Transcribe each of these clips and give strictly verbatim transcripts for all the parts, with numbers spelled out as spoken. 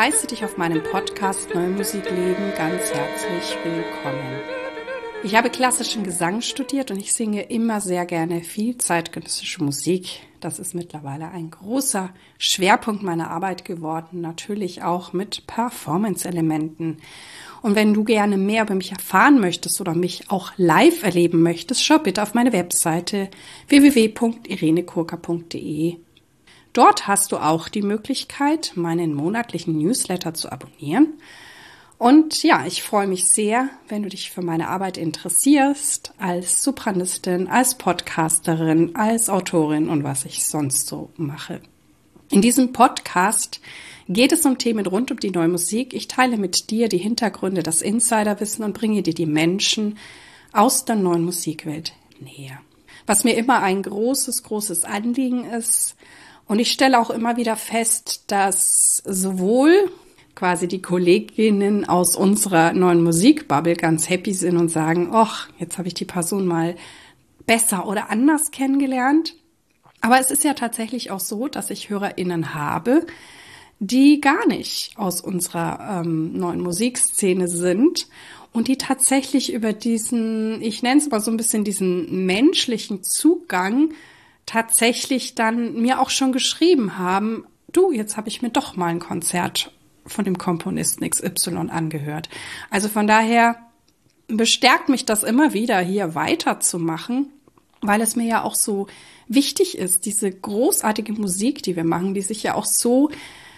heiße dich auf meinem Podcast Neue Musik leben ganz herzlich willkommen. Ich habe klassischen Gesang studiert und ich singe immer sehr gerne viel zeitgenössische Musik. Das ist mittlerweile ein großer Schwerpunkt meiner Arbeit geworden, natürlich auch mit Performance-Elementen. Und wenn du gerne mehr über mich erfahren möchtest oder mich auch live erleben möchtest, schau bitte auf meine Webseite w w w punkt irene kurka punkt d e. Dort hast du auch die Möglichkeit, meinen monatlichen Newsletter zu abonnieren. Und ja, ich freue mich sehr, wenn du dich für meine Arbeit interessierst, als Sopranistin, als Podcasterin, als Autorin und was ich sonst so mache. In diesem Podcast geht es um Themen rund um die neue Musik. Ich teile mit dir die Hintergründe, das Insiderwissen und bringe dir die Menschen aus der neuen Musikwelt näher. Was mir immer ein großes, großes Anliegen ist. Und ich stelle auch immer wieder fest, dass sowohl quasi die Kolleginnen aus unserer neuen Musikbubble ganz happy sind und sagen, ach, jetzt habe ich die Person mal besser oder anders kennengelernt. Aber es ist ja tatsächlich auch so, dass ich HörerInnen habe, die gar nicht aus unserer ähm, neuen Musikszene sind und die tatsächlich über diesen, ich nenne es mal so ein bisschen diesen menschlichen Zugang tatsächlich dann mir auch schon geschrieben haben, du, jetzt habe ich mir doch mal ein Konzert von dem Komponisten X Y angehört. Also von daher bestärkt mich das immer wieder, hier weiterzumachen, weil es mir ja auch so wichtig ist, diese großartige Musik, die wir machen, die sich ja auch so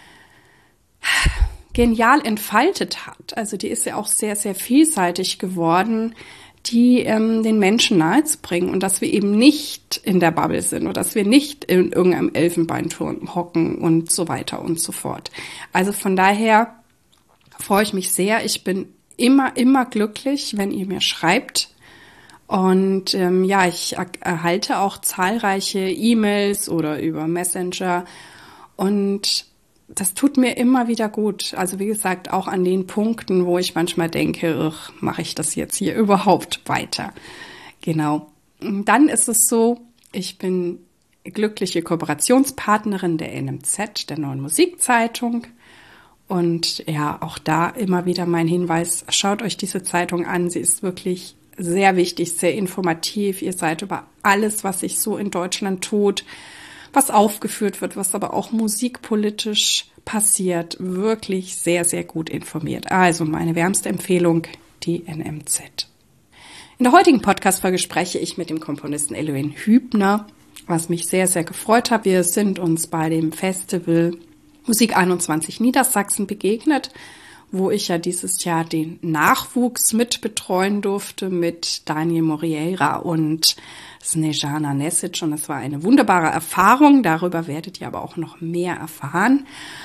genial entfaltet hat. Also die ist ja auch sehr, sehr vielseitig geworden, die ähm, den Menschen nahezubringen und dass wir eben nicht in der Bubble sind oder dass wir nicht in irgendeinem Elfenbeinturm hocken und so weiter und so fort. Also von daher freue ich mich sehr. Ich bin immer, immer glücklich, wenn ihr mir schreibt. Und ähm, ja, ich er- erhalte auch zahlreiche E-Mails oder über Messenger und das tut mir immer wieder gut. Also wie gesagt, auch an den Punkten, wo ich manchmal denke, mache ich das jetzt hier überhaupt weiter? Genau. Und dann ist es so, ich bin glückliche Kooperationspartnerin der N M Z, der Neuen Musikzeitung. Und ja, auch da immer wieder mein Hinweis, schaut euch diese Zeitung an. Sie ist wirklich sehr wichtig, sehr informativ. Ihr seid über alles, was sich so in Deutschland tut, was aufgeführt wird, was aber auch musikpolitisch passiert, wirklich sehr, sehr gut informiert. Also meine wärmste Empfehlung, die N M Z. In der heutigen Podcast-Folge spreche ich mit dem Komponisten Eloin Hübner, was mich sehr, sehr gefreut hat. Wir sind uns bei dem Festival Musik einundzwanzig Niedersachsen begegnet, wo ich ja dieses Jahr den Nachwuchs mitbetreuen durfte mit Daniel Moreira und Snejana Nesic. Und es war eine wunderbare Erfahrung. Darüber werdet ihr aber auch noch mehr erfahren.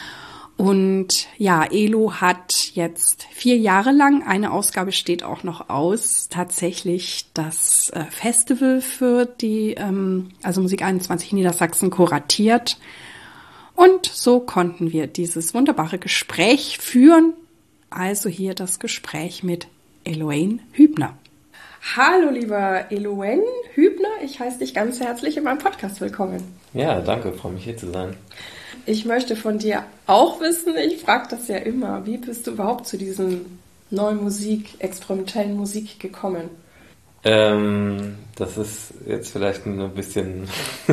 Und ja, Elo hat jetzt vier Jahre lang, eine Ausgabe steht auch noch aus, tatsächlich das äh, Festival für die, ähm, also Musik einundzwanzig Niedersachsen kuratiert. Und so konnten wir dieses wunderbare Gespräch führen. Also hier das Gespräch mit Eloin Hübner. Hallo lieber Eloin Hübner, ich heiße dich ganz herzlich in meinem Podcast willkommen. Ja, danke, freue mich hier zu sein. Ich möchte von dir auch wissen, ich frage das ja immer, wie bist du überhaupt zu diesem neuen Musik, experimentellen Musik gekommen? Ähm, das ist jetzt vielleicht ein bisschen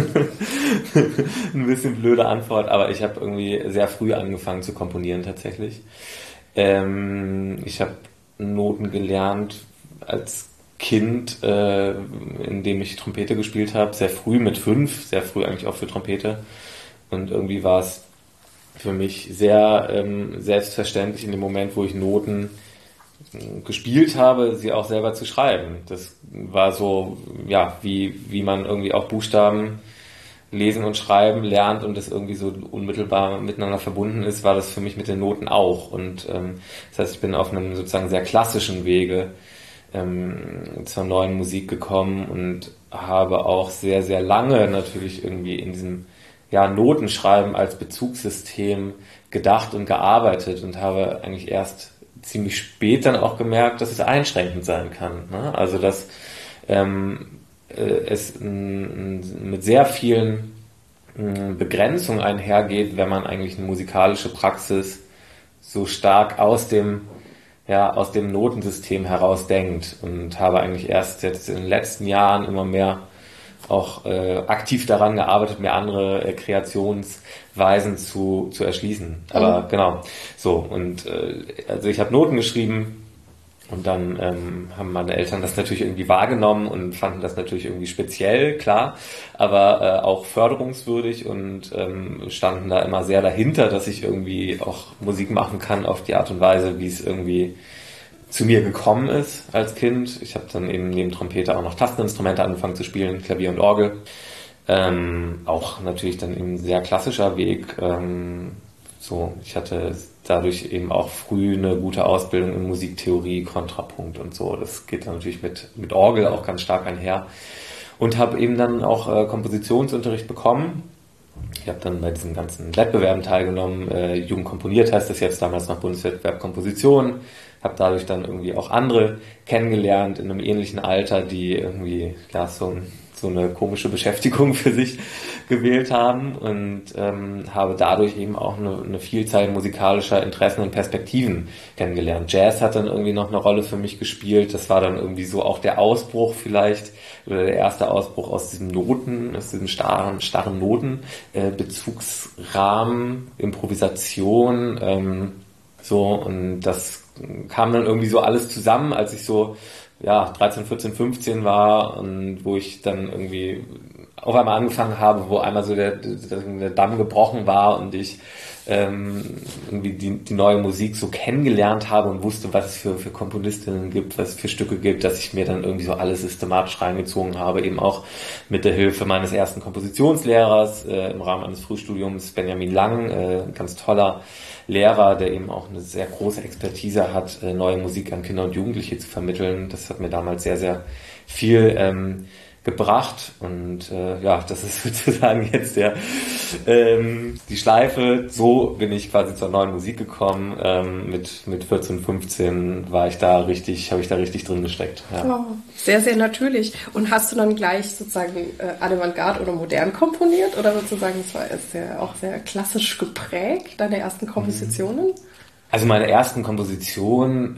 ein bisschen blöde Antwort, aber ich habe irgendwie sehr früh angefangen zu komponieren tatsächlich. Ähm, ich habe Noten gelernt als Kind, äh, in dem ich Trompete gespielt habe, sehr früh mit fünf, sehr früh eigentlich auch für Trompete. Und irgendwie war es für mich sehr ähm, selbstverständlich in dem Moment, wo ich Noten äh, gespielt habe, sie auch selber zu schreiben. Das war so, ja, wie, wie man irgendwie auch Buchstaben lesen und schreiben lernt und das irgendwie so unmittelbar miteinander verbunden ist, war das für mich mit den Noten auch. Und ähm, das heißt, ich bin auf einem sozusagen sehr klassischen Wege ähm, zur neuen Musik gekommen und habe auch sehr, sehr lange natürlich irgendwie in diesem ja, Notenschreiben als Bezugssystem gedacht und gearbeitet und habe eigentlich erst ziemlich spät dann auch gemerkt, dass es einschränkend sein kann. Ne? Also dass ähm, es mit sehr vielen Begrenzungen einhergeht, wenn man eigentlich eine musikalische Praxis so stark aus dem, ja, aus dem Notensystem heraus denkt und habe eigentlich erst jetzt in den letzten Jahren immer mehr auch äh, aktiv daran gearbeitet, mir andere äh, Kreationsweisen zu, zu erschließen. Aber mhm. genau, so. Und äh, also ich habe Noten geschrieben und dann ähm, haben meine Eltern das natürlich irgendwie wahrgenommen und fanden das natürlich irgendwie speziell, klar, aber äh, auch förderungswürdig und ähm, standen da immer sehr dahinter, dass ich irgendwie auch Musik machen kann auf die Art und Weise, wie es irgendwie zu mir gekommen ist als Kind. Ich habe dann eben neben Trompete auch noch Tasteninstrumente angefangen zu spielen, Klavier und Orgel. Ähm, auch natürlich dann eben ein sehr klassischer Weg. Ähm, so, ich hatte dadurch eben auch früh eine gute Ausbildung in Musiktheorie, Kontrapunkt und so. Das geht dann natürlich mit, mit Orgel auch ganz stark einher. Und habe eben dann auch äh, Kompositionsunterricht bekommen. Ich habe dann bei diesen ganzen Wettbewerben teilgenommen. Äh, Jugend komponiert heißt das jetzt, damals noch Bundeswettbewerb Komposition. Habe dadurch dann irgendwie auch andere kennengelernt in einem ähnlichen Alter, die irgendwie ja so, so eine komische Beschäftigung für sich gewählt haben und ähm, habe dadurch eben auch eine, eine Vielzahl musikalischer Interessen und Perspektiven kennengelernt. Jazz hat dann irgendwie noch eine Rolle für mich gespielt. Das war dann irgendwie so auch der Ausbruch vielleicht oder der erste Ausbruch aus diesem Noten, aus diesem starren, starren Noten, äh, Bezugsrahmen, Improvisation, ähm, so und das kam dann irgendwie so alles zusammen, als ich so ja dreizehn, vierzehn, fünfzehn war und wo ich dann irgendwie auf einmal angefangen habe, wo einmal so der, der, der Damm gebrochen war und ich ähm, irgendwie die, die neue Musik so kennengelernt habe und wusste, was es für, für Komponistinnen gibt, was es für Stücke gibt, dass ich mir dann irgendwie so alles systematisch reingezogen habe, eben auch mit der Hilfe meines ersten Kompositionslehrers äh, im Rahmen eines Frühstudiums, Benjamin Lang, äh, ein ganz toller Lehrer, der eben auch eine sehr große Expertise hat, äh, neue Musik an Kinder und Jugendliche zu vermitteln. Das hat mir damals sehr, sehr viel ähm, gebracht und äh, ja, das ist sozusagen jetzt der ähm, die Schleife. So bin ich quasi zur neuen Musik gekommen. Ähm, mit mit vierzehn, fünfzehn war ich da richtig, habe ich da richtig drin gesteckt. Ja. Oh, sehr, sehr natürlich. Und hast du dann gleich sozusagen äh, Avantgarde oder modern komponiert oder sozusagen, es war sehr, auch sehr klassisch geprägt, deine ersten Kompositionen? Also meine ersten Kompositionen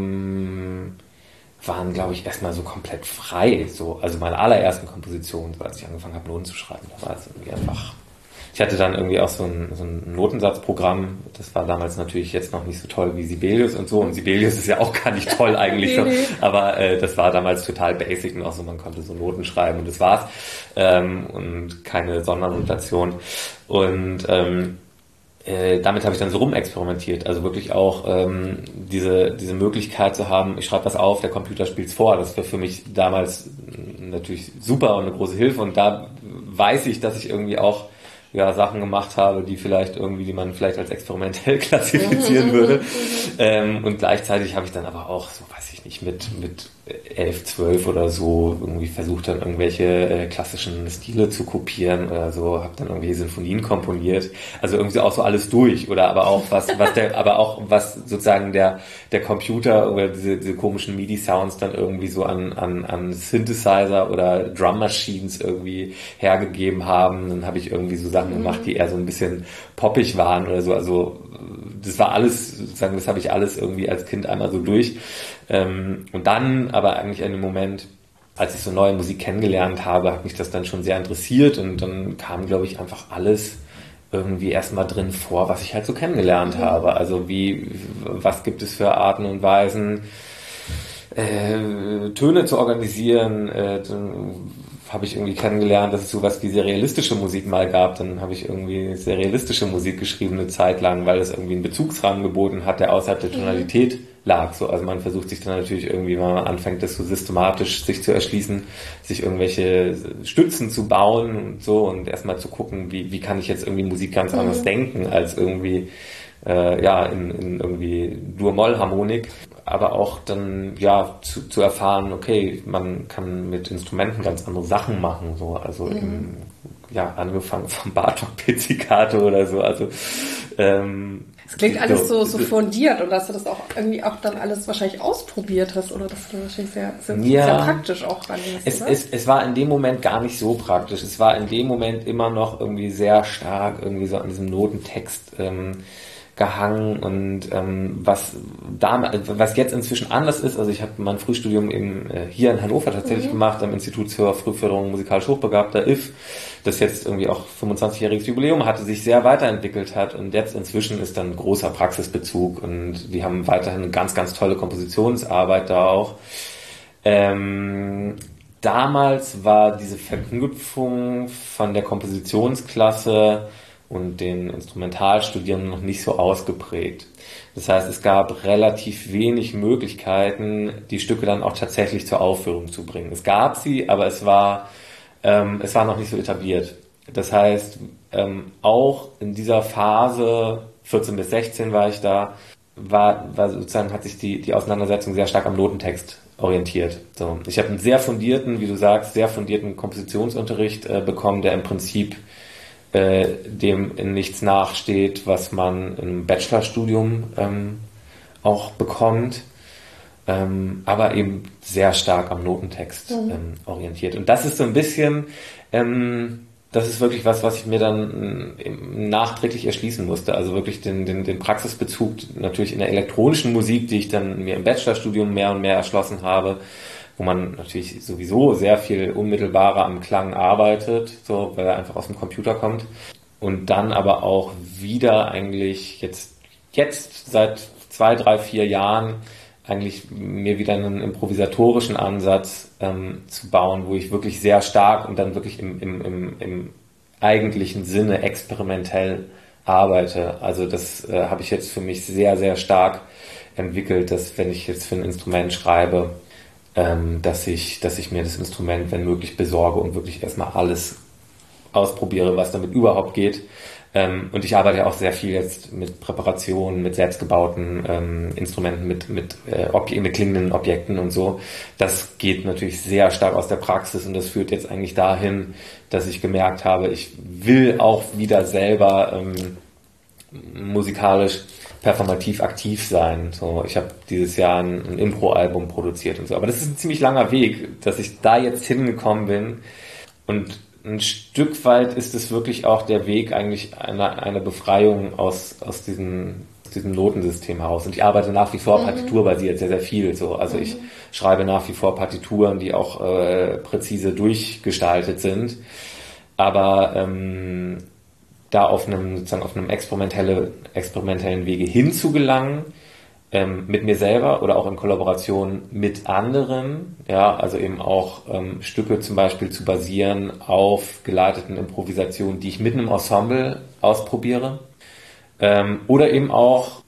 ähm, waren, glaube ich, erstmal so komplett frei. So, also meine allerersten Kompositionen, so als ich angefangen habe, Noten zu schreiben, da war es irgendwie einfach. Ich hatte dann irgendwie auch so ein, so ein Notensatzprogramm. Das war damals natürlich jetzt noch nicht so toll wie Sibelius und so. Und Sibelius ist ja auch gar nicht toll eigentlich. So. Aber äh, das war damals total basic und auch so, man konnte so Noten schreiben und das war's. Ähm, und keine Sondernotation. Und ähm, Äh, damit habe ich dann so rumexperimentiert, also wirklich auch ähm, diese diese Möglichkeit zu haben, ich schreibe was auf, der Computer spielt's vor, das war für mich damals natürlich super und eine große Hilfe und da weiß ich, dass ich irgendwie auch ja Sachen gemacht habe, die vielleicht irgendwie, die man vielleicht als experimentell klassifizieren würde ähm, und gleichzeitig habe ich dann aber auch, so weiß ich nicht, mit mit elf, zwölf oder so irgendwie versucht dann irgendwelche äh, klassischen Stile zu kopieren oder so, habe dann irgendwie Sinfonien komponiert, also irgendwie auch so alles durch oder aber auch was was der aber auch was sozusagen der der Computer oder diese, diese komischen MIDI Sounds dann irgendwie so an an an Synthesizer oder Drum Machines irgendwie hergegeben haben, dann habe ich irgendwie so Sachen gemacht, die eher so ein bisschen poppig waren oder so, also das war alles sozusagen, das habe ich alles irgendwie als Kind einmal so durch. Ähm, und dann aber eigentlich in dem Moment, als ich so neue Musik kennengelernt habe, hat mich das dann schon sehr interessiert und dann kam, glaube ich, einfach alles irgendwie erstmal drin vor, was ich halt so kennengelernt mhm. habe. Also wie, was gibt es für Arten und Weisen, äh, Töne zu organisieren, äh, habe ich irgendwie kennengelernt, dass es sowas wie serialistische Musik mal gab. Dann habe ich irgendwie serialistische Musik geschrieben eine Zeit lang, weil es irgendwie einen Bezugsrahmen geboten hat, der außerhalb der Tonalität lag. So, also man versucht sich dann natürlich irgendwie, wenn man anfängt, das so systematisch sich zu erschließen, sich irgendwelche Stützen zu bauen und so und erstmal zu gucken, wie, wie kann ich jetzt irgendwie Musik ganz anders mhm. denken als irgendwie äh, ja in, in irgendwie Dur-Moll-Harmonik. Aber auch dann ja zu, zu erfahren, okay, man kann mit Instrumenten ganz andere Sachen machen, so also mhm. im, ja angefangen vom Bartók-Pizzicato oder so, also ähm, es klingt alles so, so fundiert und dass du das auch irgendwie auch dann alles wahrscheinlich ausprobiert hast oder dass du wahrscheinlich sehr, sehr, ja, sehr praktisch auch rangehst. Es, es, es war in dem Moment gar nicht so praktisch. Es war in dem Moment immer noch irgendwie sehr stark irgendwie so an diesem Notentext ähm, gehangen und ähm, was da, was jetzt inzwischen anders ist, also ich habe mein Frühstudium eben äh, hier in Hannover tatsächlich mhm. gemacht, am Institut zur Frühförderung musikalisch Hochbegabter, I F, das jetzt irgendwie auch fünfundzwanzigjähriges Jubiläum hatte, sich sehr weiterentwickelt hat und jetzt inzwischen ist dann großer Praxisbezug und die haben weiterhin eine ganz, ganz tolle Kompositionsarbeit da auch. Ähm, damals war diese Verknüpfung von der Kompositionsklasse und den Instrumentalstudierenden noch nicht so ausgeprägt. Das heißt, es gab relativ wenig Möglichkeiten, die Stücke dann auch tatsächlich zur Aufführung zu bringen. Es gab sie, aber es war, ähm, es war noch nicht so etabliert. Das heißt, ähm, auch in dieser Phase, vierzehn bis sechzehn war ich da, war, war sozusagen, hat sich die, die Auseinandersetzung sehr stark am Notentext orientiert. So, ich habe einen sehr fundierten, wie du sagst, sehr fundierten Kompositionsunterricht äh, bekommen, der im Prinzip äh, dem in nichts nachsteht, was man im Bachelorstudium ähm, auch bekommt, ähm, aber eben sehr stark am Notentext mhm. ähm, orientiert. Und das ist so ein bisschen, ähm, das ist wirklich was, was ich mir dann ähm, nachträglich erschließen musste. Also wirklich den, den, den Praxisbezug natürlich in der elektronischen Musik, die ich dann mir im Bachelorstudium mehr und mehr erschlossen habe, wo man natürlich sowieso sehr viel unmittelbarer am Klang arbeitet, so, weil er einfach aus dem Computer kommt. Und dann aber auch wieder eigentlich jetzt, jetzt seit zwei, drei, vier Jahren eigentlich mir wieder einen improvisatorischen Ansatz ähm, zu bauen, wo ich wirklich sehr stark und dann wirklich im, im, im, im eigentlichen Sinne experimentell arbeite. Also das äh, habe ich jetzt für mich sehr, sehr stark entwickelt, dass wenn ich jetzt für ein Instrument schreibe, ähm, dass ich, dass ich mir das Instrument, wenn möglich, besorge und wirklich erstmal alles ausprobiere, was damit überhaupt geht. Ähm, und ich arbeite auch sehr viel jetzt mit Präparationen, mit selbstgebauten ähm, Instrumenten, mit, mit, äh, Obje- mit klingenden Objekten und so. Das geht natürlich sehr stark aus der Praxis und das führt jetzt eigentlich dahin, dass ich gemerkt habe, ich will auch wieder selber ähm, musikalisch performativ aktiv sein. So, ich habe dieses Jahr ein, ein Impro-Album produziert und so. Aber das ist ein ziemlich langer Weg, dass ich da jetzt hingekommen bin. Und ein Stück weit ist es wirklich auch der Weg eigentlich einer eine Befreiung aus, aus diesem, diesem Notensystem heraus. Und ich arbeite nach wie vor mhm. partiturbasiert sehr, sehr viel. So. Also mhm. ich schreibe nach wie vor Partituren, die auch äh, präzise durchgestaltet sind. Aber ähm, da auf einem sozusagen auf einem experimentelle, experimentellen Wege hinzugelangen, ähm, mit mir selber oder auch in Kollaboration mit anderen, ja, also eben auch ähm, Stücke zum Beispiel zu basieren auf geleiteten Improvisationen, die ich mit einem Ensemble ausprobiere, ähm, oder eben auch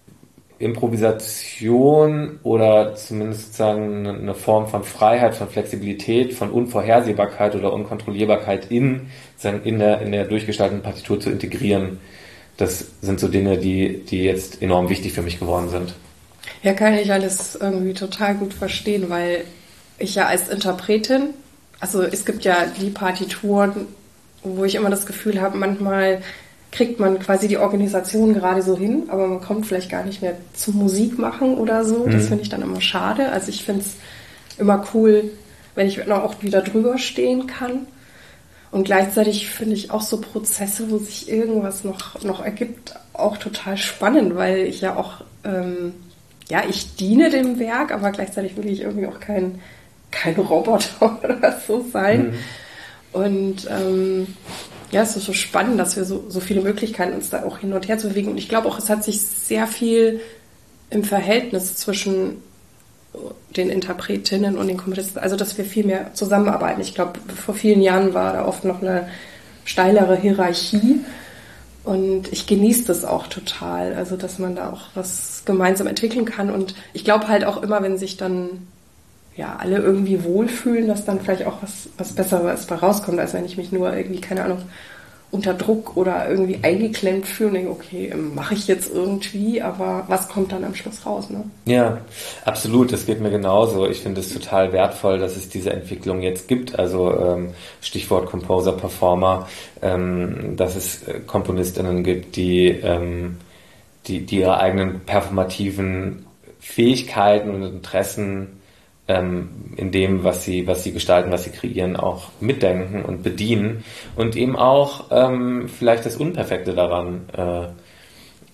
Improvisation oder zumindest sozusagen eine Form von Freiheit, von Flexibilität, von Unvorhersehbarkeit oder Unkontrollierbarkeit in, sozusagen in der, in der durchgestalteten Partitur zu integrieren. Das sind so Dinge, die, die jetzt enorm wichtig für mich geworden sind. Ja, kann ich alles irgendwie total gut verstehen, weil ich ja als Interpretin, also es gibt ja die Partituren, wo ich immer das Gefühl habe, manchmal kriegt man quasi die Organisation gerade so hin, aber man kommt vielleicht gar nicht mehr zum Musik machen oder so. Mhm. Das finde ich dann immer schade. Also ich finde es immer cool, wenn ich auch wieder drüber stehen kann. Und gleichzeitig finde ich auch so Prozesse, wo sich irgendwas noch, noch ergibt, auch total spannend, weil ich ja auch, ähm, ja, ich diene dem Werk, aber gleichzeitig will ich irgendwie auch kein, kein Roboter oder so sein. Mhm. Und ähm, ja, es ist so spannend, dass wir so, so viele Möglichkeiten uns da auch hin und her zu bewegen. Und ich glaube auch, es hat sich sehr viel im Verhältnis zwischen den Interpretinnen und den Komponisten, also dass wir viel mehr zusammenarbeiten. Ich glaube, vor vielen Jahren war da oft noch eine steilere Hierarchie und ich genieße das auch total, also dass man da auch was gemeinsam entwickeln kann. Und ich glaube halt auch immer, wenn sich dann ja alle irgendwie wohlfühlen, dass dann vielleicht auch was, was Besseres bei rauskommt, als wenn ich mich nur irgendwie, keine Ahnung, unter Druck oder irgendwie eingeklemmt fühle und denke, okay, mache ich jetzt irgendwie, aber was kommt dann am Schluss raus, ne? Ja, absolut, das geht mir genauso. Ich finde es total wertvoll, dass es diese Entwicklung jetzt gibt, also ähm, Stichwort Composer, Performer, ähm, dass es äh, KomponistInnen gibt, die, ähm, die, die ihre eigenen performativen Fähigkeiten und Interessen in dem, was sie, was sie gestalten, was sie kreieren, auch mitdenken und bedienen und eben auch ähm, vielleicht das Unperfekte daran äh,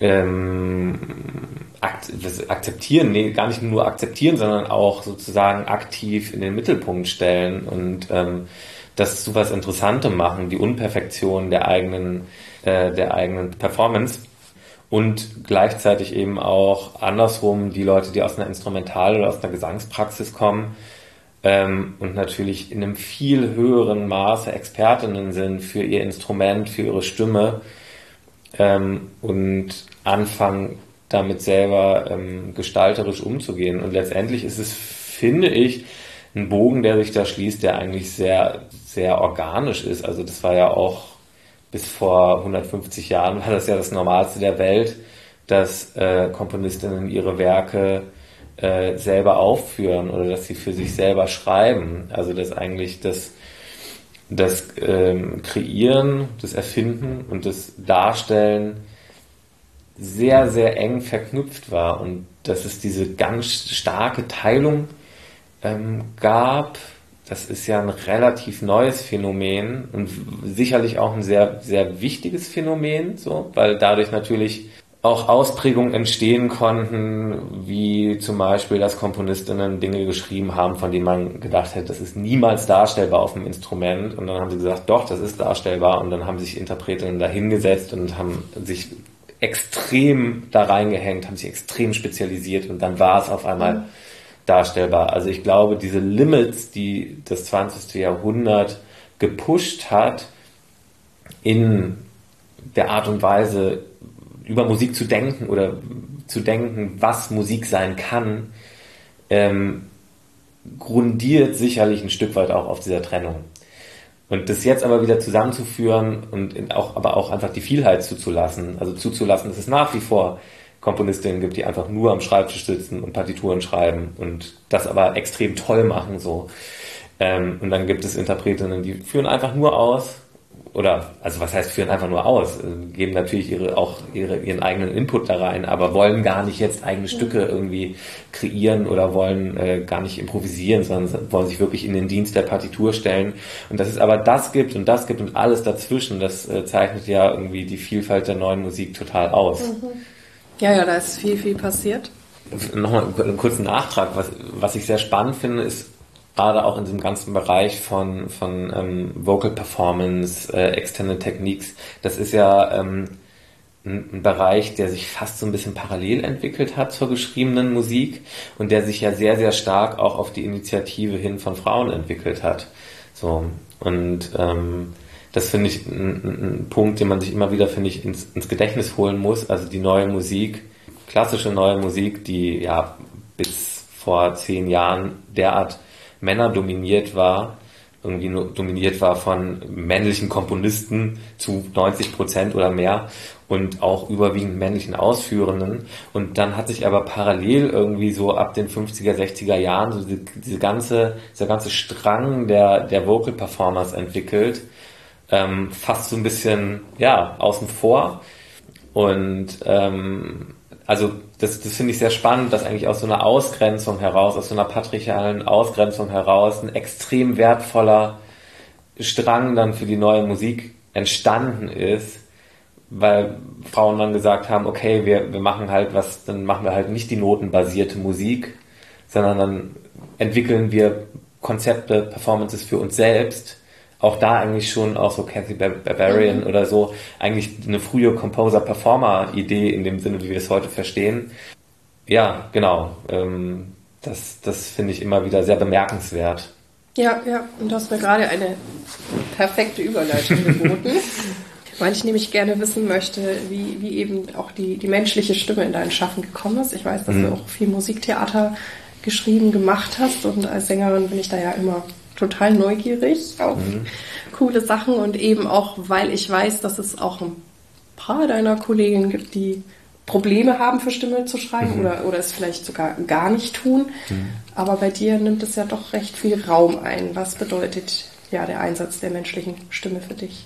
ähm, akzeptieren, nee, gar nicht nur akzeptieren, sondern auch sozusagen aktiv in den Mittelpunkt stellen und ähm, das zu was Interessantem machen, die Unperfektion der eigenen, äh, der eigenen Performance und gleichzeitig eben auch andersrum die Leute, die aus einer Instrumental- oder aus einer Gesangspraxis kommen ähm, und natürlich in einem viel höheren Maße Expertinnen sind für ihr Instrument, für ihre Stimme ähm, und anfangen damit selber ähm, gestalterisch umzugehen. Und letztendlich ist es, finde ich, ein Bogen, der sich da schließt, der eigentlich sehr, sehr organisch ist. Also das war ja auch bis vor hundertfünfzig Jahren war das ja das Normalste der Welt, dass äh, Komponistinnen ihre Werke äh, selber aufführen oder dass sie für sich selber schreiben. Also dass eigentlich das, das ähm, Kreieren, das Erfinden und das Darstellen sehr, sehr eng verknüpft war und dass es diese ganz starke Teilung ähm, gab. Das ist ja ein relativ neues Phänomen und sicherlich auch ein sehr, sehr wichtiges Phänomen, so, weil dadurch natürlich auch Ausprägungen entstehen konnten, wie zum Beispiel, dass Komponistinnen Dinge geschrieben haben, von denen man gedacht hätte, das ist niemals darstellbar auf dem Instrument. Und dann haben sie gesagt, doch, das ist darstellbar. Und dann haben sich Interpretinnen da hingesetzt und haben sich extrem da reingehängt, haben sich extrem spezialisiert und dann war es auf einmal mhm. darstellbar. Also ich glaube, diese Limits, die das zwanzigste Jahrhundert gepusht hat, in der Art und Weise über Musik zu denken oder zu denken, was Musik sein kann, ähm, grundiert sicherlich ein Stück weit auch auf dieser Trennung. Und das jetzt aber wieder zusammenzuführen und auch, aber auch einfach die Vielheit zuzulassen, also zuzulassen, dass es nach wie vor Komponistinnen gibt, die einfach nur am Schreibtisch sitzen und Partituren schreiben und das aber extrem toll machen, so. Ähm, und dann gibt es Interpretinnen, die führen einfach nur aus, oder, also was heißt führen einfach nur aus, geben natürlich ihre, auch ihre, ihren eigenen Input da rein, aber wollen gar nicht jetzt eigene Stücke irgendwie kreieren oder wollen äh, gar nicht improvisieren, sondern wollen sich wirklich in den Dienst der Partitur stellen. Und dass es aber das gibt und das gibt und alles dazwischen, das äh, zeichnet ja irgendwie die Vielfalt der neuen Musik total aus. Mhm. Ja, ja, da ist viel, viel passiert. Nochmal einen kurzen Nachtrag. Was, was ich sehr spannend finde, ist gerade auch in diesem ganzen Bereich von, von ähm, Vocal Performance, äh, Extended Techniques, das ist ja ähm, ein, ein Bereich, der sich fast so ein bisschen parallel entwickelt hat zur geschriebenen Musik und der sich ja sehr, sehr stark auch auf die Initiative hin von Frauen entwickelt hat. So, und ähm, das finde ich ein, ein Punkt, den man sich immer wieder, finde ich, ins, ins Gedächtnis holen muss. Also die neue Musik, klassische neue Musik, die ja bis vor zehn Jahren derart Männer dominiert war, irgendwie nur dominiert war von männlichen Komponisten zu neunzig Prozent oder mehr und auch überwiegend männlichen Ausführenden. Und dann hat sich aber parallel irgendwie so ab den fünfziger, sechziger Jahren so diese, diese ganze, dieser ganze Strang der, der Vocal Performers entwickelt, ähm, fast so ein bisschen, ja, außen vor. Und, ähm, also das, das finde ich sehr spannend, dass eigentlich aus so einer Ausgrenzung heraus, aus so einer patriarchalen Ausgrenzung heraus ein extrem wertvoller Strang dann für die neue Musik entstanden ist, weil Frauen dann gesagt haben, okay, wir, wir machen halt was, dann machen wir halt nicht die notenbasierte Musik, sondern dann entwickeln wir Konzepte, Performances für uns selbst. Auch da eigentlich schon auch so Cathy Barbarian mhm. oder so, eigentlich eine frühe Composer-Performer-Idee in dem Sinne, wie wir es heute verstehen. Ja, genau. Ähm, das das finde ich immer wieder sehr bemerkenswert. Ja, ja, und du hast mir gerade eine perfekte Überleitung geboten, weil ich nämlich gerne wissen möchte, wie, wie eben auch die, die menschliche Stimme in dein Schaffen gekommen ist. Ich weiß, dass mhm. du auch viel Musiktheater geschrieben, gemacht hast und als Sängerin bin ich da ja immer total neugierig auf mhm. coole Sachen und eben auch, weil ich weiß, dass es auch ein paar deiner Kolleginnen gibt, die Probleme haben, für Stimme zu schreiben mhm. oder, oder es vielleicht sogar gar nicht tun. Mhm. Aber bei dir nimmt es ja doch recht viel Raum ein. Was bedeutet ja der Einsatz der menschlichen Stimme für dich?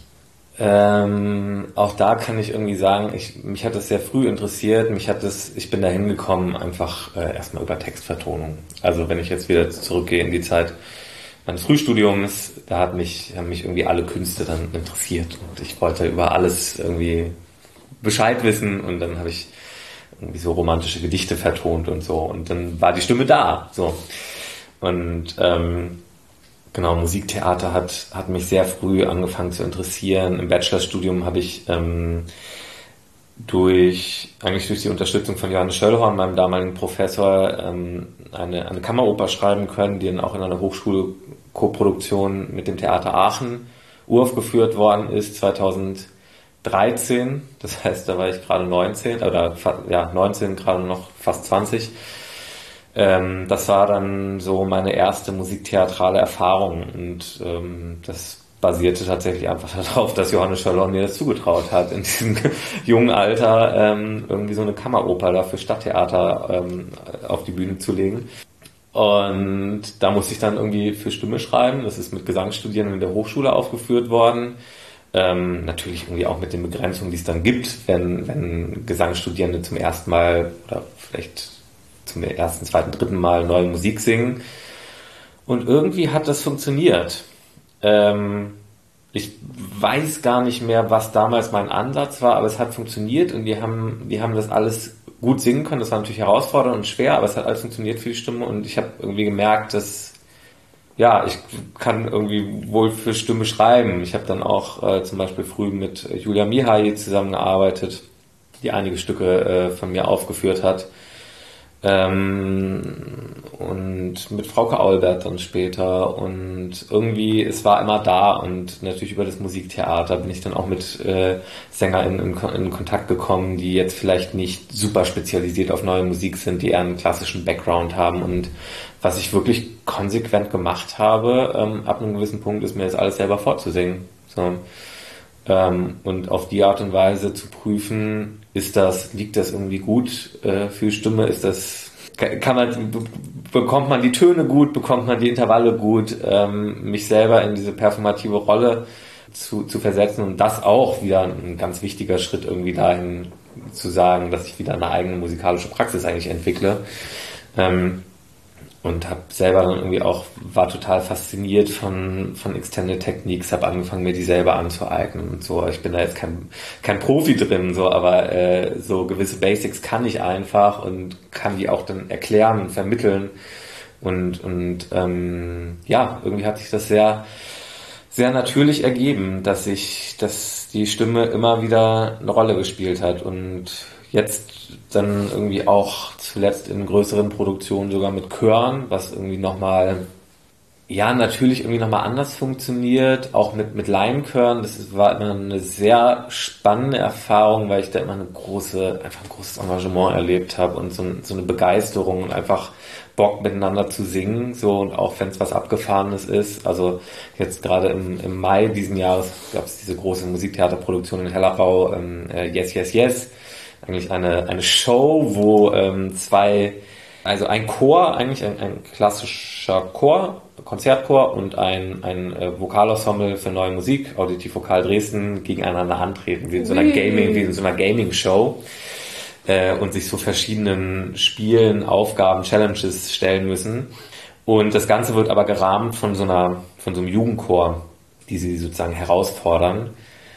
Ähm, auch da kann ich irgendwie sagen, ich, mich hat das sehr früh interessiert. Mich hat das, ich bin da hingekommen einfach äh, erstmal über Textvertonung. Also wenn ich jetzt wieder zurückgehe in die Zeit meines Frühstudiums, da hat mich, haben mich irgendwie alle Künste dann interessiert und ich wollte über alles irgendwie Bescheid wissen und dann habe ich irgendwie so romantische Gedichte vertont und so und dann war die Stimme da, so. Und ähm, genau, Musiktheater hat, hat mich sehr früh angefangen zu interessieren. Im Bachelorstudium habe ich ähm, durch, eigentlich durch die Unterstützung von Johannes Schöllhorn, meinem damaligen Professor, ähm, eine, eine Kammeroper schreiben können, die dann auch in einer Hochschul-Koproduktion mit dem Theater Aachen uraufgeführt worden ist, zweitausenddreizehn. Das heißt, da war ich gerade neunzehn, oder ja, neunzehn, gerade noch fast zwanzig. Ähm, das war dann so meine erste musiktheatrale Erfahrung und ähm, das basierte tatsächlich einfach darauf, dass Johannes Schöllhorn mir das zugetraut hat, in diesem jungen Alter ähm, irgendwie so eine Kammeroper da für Stadttheater ähm, auf die Bühne zu legen. Und da musste ich dann irgendwie für Stimme schreiben. Das ist mit Gesangsstudierenden in der Hochschule aufgeführt worden. Ähm, natürlich irgendwie auch mit den Begrenzungen, die es dann gibt, wenn, wenn Gesangsstudierende zum ersten Mal oder vielleicht zum ersten, zweiten, dritten Mal neue Musik singen. Und irgendwie hat das funktioniert. Ähm, ich weiß gar nicht mehr, was damals mein Ansatz war, aber es hat funktioniert und die haben, die haben das alles gut singen können. Das war natürlich herausfordernd und schwer, aber es hat alles funktioniert für die Stimme und ich habe irgendwie gemerkt, dass ja, ich kann irgendwie wohl für Stimme schreiben. Ich habe dann auch äh, zum Beispiel früh mit Julia Mihai zusammengearbeitet, die einige Stücke äh, von mir aufgeführt hat. Ähm, und mit Frauke Aulbert dann später und irgendwie, es war immer da und natürlich über das Musiktheater bin ich dann auch mit äh, SängerInnen in, in Kontakt gekommen, die jetzt vielleicht nicht super spezialisiert auf neue Musik sind, die eher einen klassischen Background haben und was ich wirklich konsequent gemacht habe, ähm, ab einem gewissen Punkt ist mir das alles selber vorzusingen. So. Ähm, und auf die Art und Weise zu prüfen, ist das, liegt das irgendwie gut äh, für Stimme, ist das, kann man, bekommt man die Töne gut, bekommt man die Intervalle gut, ähm, mich selber in diese performative Rolle zu, zu versetzen und das auch wieder ein ganz wichtiger Schritt irgendwie dahin zu sagen, dass ich wieder eine eigene musikalische Praxis eigentlich entwickle. Ähm, Und habe selber dann irgendwie auch, war total fasziniert von, von Extended Techniques, habe angefangen, mir die selber anzueignen und so. Ich bin da jetzt kein, kein Profi drin, so, aber äh, so gewisse Basics kann ich einfach und kann die auch dann erklären und vermitteln. Und, und ähm, ja, irgendwie hat sich das sehr, sehr natürlich ergeben, dass ich, dass die Stimme immer wieder eine Rolle gespielt hat und jetzt dann irgendwie auch zuletzt in größeren Produktionen sogar mit Chören, was irgendwie nochmal, ja, natürlich irgendwie nochmal anders funktioniert, auch mit, mit Laienchören. Das ist, war immer eine sehr spannende Erfahrung, weil ich da immer eine große, einfach ein großes Engagement erlebt habe und so, so eine Begeisterung und einfach Bock miteinander zu singen, so, und auch wenn es was Abgefahrenes ist. Also jetzt gerade im, im Mai diesen Jahres gab es diese große Musiktheaterproduktion in Hellerau, ähm, äh, Yes, Yes, Yes. Eigentlich eine, eine Show, wo ähm, zwei, also ein Chor, eigentlich ein, ein klassischer Chor, Konzertchor und ein, ein äh, Vokalensemble für neue Musik, Auditiv Vokal Dresden, gegeneinander antreten, wie in so einer Gaming, wie in so einer Gaming-Show äh, und sich so verschiedenen Spielen, Aufgaben, Challenges stellen müssen. Und das Ganze wird aber gerahmt von so einer, von so einem Jugendchor, die sie sozusagen herausfordern.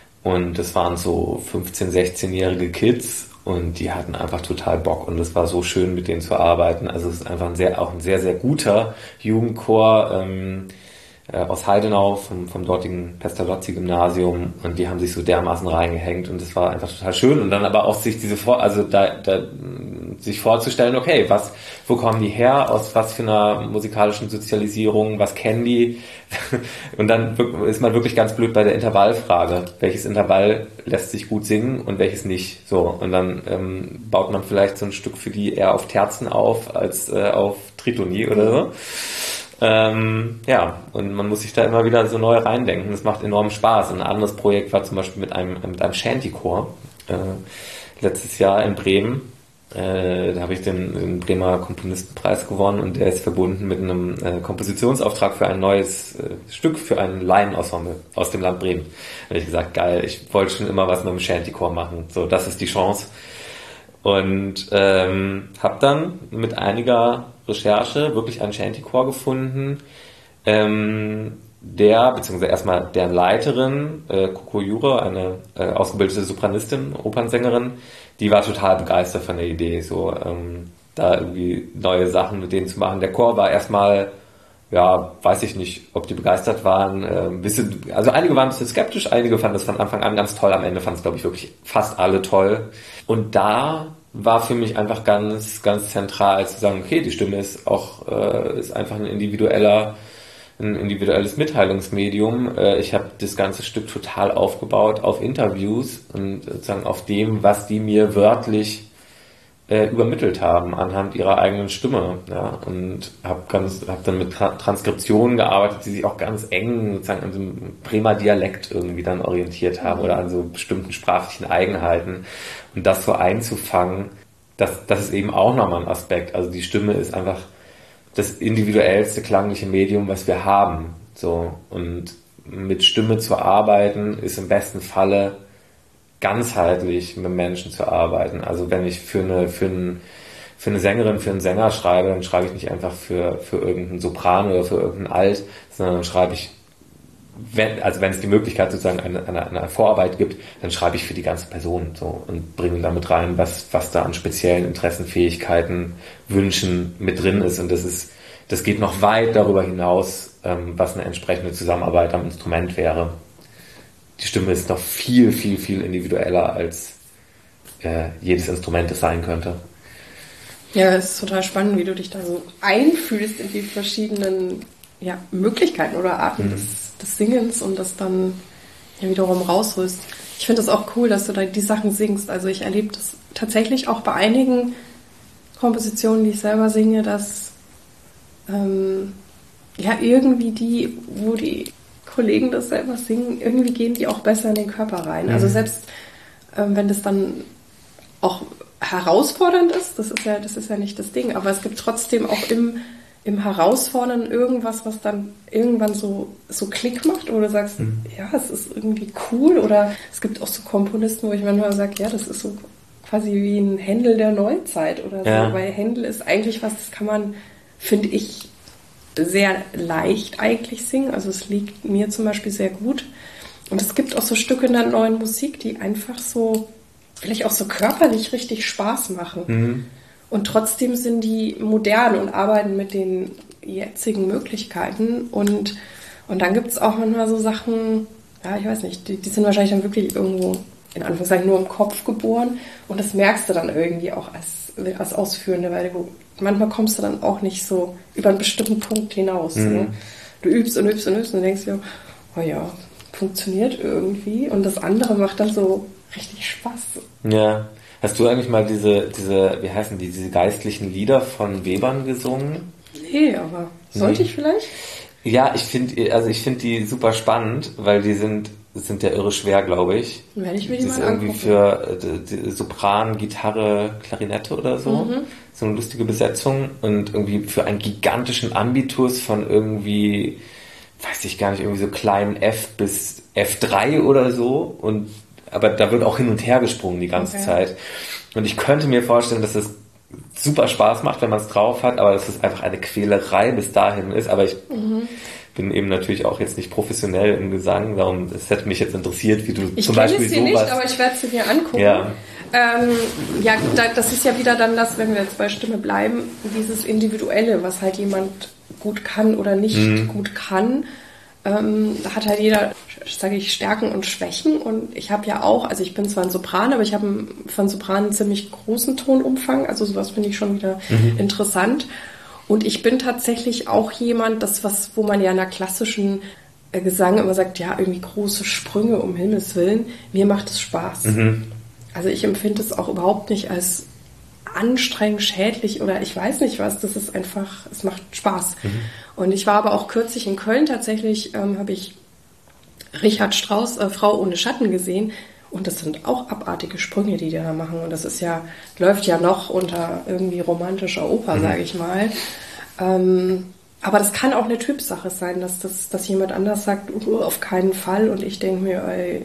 Und das waren so fünfzehn-, sechzehnjährige Kids und die hatten einfach total Bock und es war so schön, mit denen zu arbeiten. Also es ist einfach ein sehr, auch ein sehr, sehr guter Jugendchor ähm, äh, aus Heidenau vom, vom dortigen Pestalozzi-Gymnasium und die haben sich so dermaßen reingehängt und es war einfach total schön und dann aber auch sich diese Vor also da, da sich vorzustellen, okay, was, wo kommen die her, aus was für einer musikalischen Sozialisierung, was kennen die? Und dann ist man wirklich ganz blöd bei der Intervallfrage. Welches Intervall lässt sich gut singen und welches nicht? So, und dann ähm, baut man vielleicht so ein Stück für die eher auf Terzen auf als äh, auf Tritonie oder so. Ähm, ja, und man muss sich da immer wieder so neu reindenken. Das macht enorm Spaß. Ein anderes Projekt war zum Beispiel mit einem mit einem Shanty-Chor äh, letztes Jahr in Bremen. Äh, da habe ich den, den Bremer Komponistenpreis gewonnen und der ist verbunden mit einem äh, Kompositionsauftrag für ein neues äh, Stück für ein Laienensemble aus dem Land Bremen. Da habe ich gesagt, geil, ich wollte schon immer was mit dem Shanty-Chor machen. So, das ist die Chance. Und ähm, habe dann mit einiger Recherche wirklich einen Shanty-Chor gefunden, ähm, der, beziehungsweise erstmal deren Leiterin, äh, Coco Jure, eine äh, ausgebildete Sopranistin, Opernsängerin, die war total begeistert von der Idee, so ähm, da irgendwie neue Sachen mit denen zu machen. Der Chor war erstmal, ja, weiß ich nicht, ob die begeistert waren, äh, ein bisschen, also einige waren ein bisschen skeptisch, einige fanden das von Anfang an ganz toll, am Ende fanden es, glaube ich, wirklich fast alle toll. Und da war für mich einfach ganz, ganz zentral zu sagen, okay, die Stimme ist auch, äh, ist einfach ein individueller ein individuelles Mitteilungsmedium. Ich habe das ganze Stück total aufgebaut auf Interviews und sozusagen auf dem, was die mir wörtlich äh, übermittelt haben anhand ihrer eigenen Stimme. Ja, und habe ganz, habe dann mit Tra- Transkriptionen gearbeitet, die sich auch ganz eng sozusagen an so einem Bremer Dialekt irgendwie dann orientiert haben oder an so bestimmten sprachlichen Eigenheiten. Und das so einzufangen, das, das ist eben auch nochmal ein Aspekt. Also die Stimme ist einfach das individuellste klangliche Medium, was wir haben. So. Und mit Stimme zu arbeiten, ist im besten Falle ganzheitlich mit Menschen zu arbeiten. Also wenn ich für eine, für ein, für eine Sängerin, für einen Sänger schreibe, dann schreibe ich nicht einfach für, für irgendeinen Sopran oder für irgendeinen Alt, sondern dann schreibe ich, wenn, also wenn es die Möglichkeit sozusagen eine, eine, eine Vorarbeit gibt, dann schreibe ich für die ganze Person so und bringe damit rein, was, was da an speziellen Interessen, Fähigkeiten, Wünschen mit drin ist. Und das ist, das geht noch weit darüber hinaus, ähm, was eine entsprechende Zusammenarbeit am Instrument wäre. Die Stimme ist noch viel, viel, viel individueller, als äh, jedes Instrument es sein könnte. Ja, es ist total spannend, wie du dich da so einfühlst in die verschiedenen ja, Möglichkeiten oder Arten mhm. des, des Singens und das dann ja wiederum rausholst. Ich finde es auch cool, dass du da die Sachen singst. Also ich erlebe das tatsächlich auch bei einigen Kompositionen, die ich selber singe, dass ähm, ja irgendwie die, wo die Kollegen das selber singen, irgendwie gehen die auch besser in den Körper rein. Mhm. Also selbst ähm, wenn das dann auch herausfordernd ist, das ist ja, das ist ja nicht das Ding, aber es gibt trotzdem auch im im Herausfordern irgendwas, was dann irgendwann so, so Klick macht, wo du sagst, mhm. ja, es ist irgendwie cool. Oder es gibt auch so Komponisten, wo ich manchmal sage, ja, das ist so quasi wie ein Händel der Neuzeit oder so. Ja. Weil Händel ist eigentlich was, das kann man, finde ich, sehr leicht eigentlich singen. Also es liegt mir zum Beispiel sehr gut. Und es gibt auch so Stücke in der neuen Musik, die einfach so, vielleicht auch so körperlich richtig Spaß machen. Mhm. Und trotzdem sind die modern und arbeiten mit den jetzigen Möglichkeiten. Und, und dann gibt es auch manchmal so Sachen, ja, ich weiß nicht, die, die sind wahrscheinlich dann wirklich irgendwo, in Anführungszeichen, nur im Kopf geboren. Und das merkst du dann irgendwie auch als, als Ausführende, weil du, manchmal kommst du dann auch nicht so über einen bestimmten Punkt hinaus. Mhm. Ne? Du übst und übst und übst und denkst dir, oh ja, funktioniert irgendwie. Und das andere macht dann so richtig Spaß. Ja. Hast du eigentlich mal diese, diese, wie heißen die, diese geistlichen Lieder von Webern gesungen? Nee, aber sollte nee. ich vielleicht? Ja, ich finde, also ich finde die super spannend, weil die sind, sind ja irre schwer, glaube ich. Werde ich mir die das mal ist irgendwie für die, die Sopran, Gitarre, Klarinette oder so. Mhm. So eine lustige Besetzung und irgendwie für einen gigantischen Ambitus von irgendwie, weiß ich gar nicht, irgendwie so kleinen F bis F drei oder so und aber da wird auch hin und her gesprungen die ganze okay. Zeit. Und ich könnte mir vorstellen, dass es super Spaß macht, wenn man es drauf hat, aber dass es einfach eine Quälerei bis dahin ist. Aber ich mhm. bin eben natürlich auch jetzt nicht professionell im Gesang, darum es hätte mich jetzt interessiert, wie du ich zum Beispiel sowas... Ich kenne es dir nicht, aber ich werde es dir angucken. Ja, ähm, ja das ist ja wieder dann das, wenn wir jetzt bei Stimme bleiben, dieses Individuelle, was halt jemand gut kann oder nicht mhm. gut kann. Ähm, da hat halt jeder, sage ich, Stärken und Schwächen und ich habe ja auch, also ich bin zwar ein Sopran, aber ich habe von Sopran einen ziemlich großen Tonumfang, also sowas finde ich schon wieder mhm. interessant und ich bin tatsächlich auch jemand, das was, wo man ja in der klassischen äh, Gesang immer sagt, ja, irgendwie große Sprünge, um Himmels Willen, mir macht es Spaß. Mhm. Also ich empfinde es auch überhaupt nicht als anstrengend, schädlich oder ich weiß nicht was, das ist einfach, es macht Spaß. Mhm. Und ich war aber auch kürzlich in Köln, tatsächlich ähm, habe ich Richard Strauss, äh, Frau ohne Schatten gesehen und das sind auch abartige Sprünge, die die da machen und das ist ja, läuft ja noch unter irgendwie romantischer Oper, mhm. sage ich mal. Ähm, aber das kann auch eine Typsache sein, dass, das, dass jemand anders sagt, uh, auf keinen Fall und ich denke mir, ey,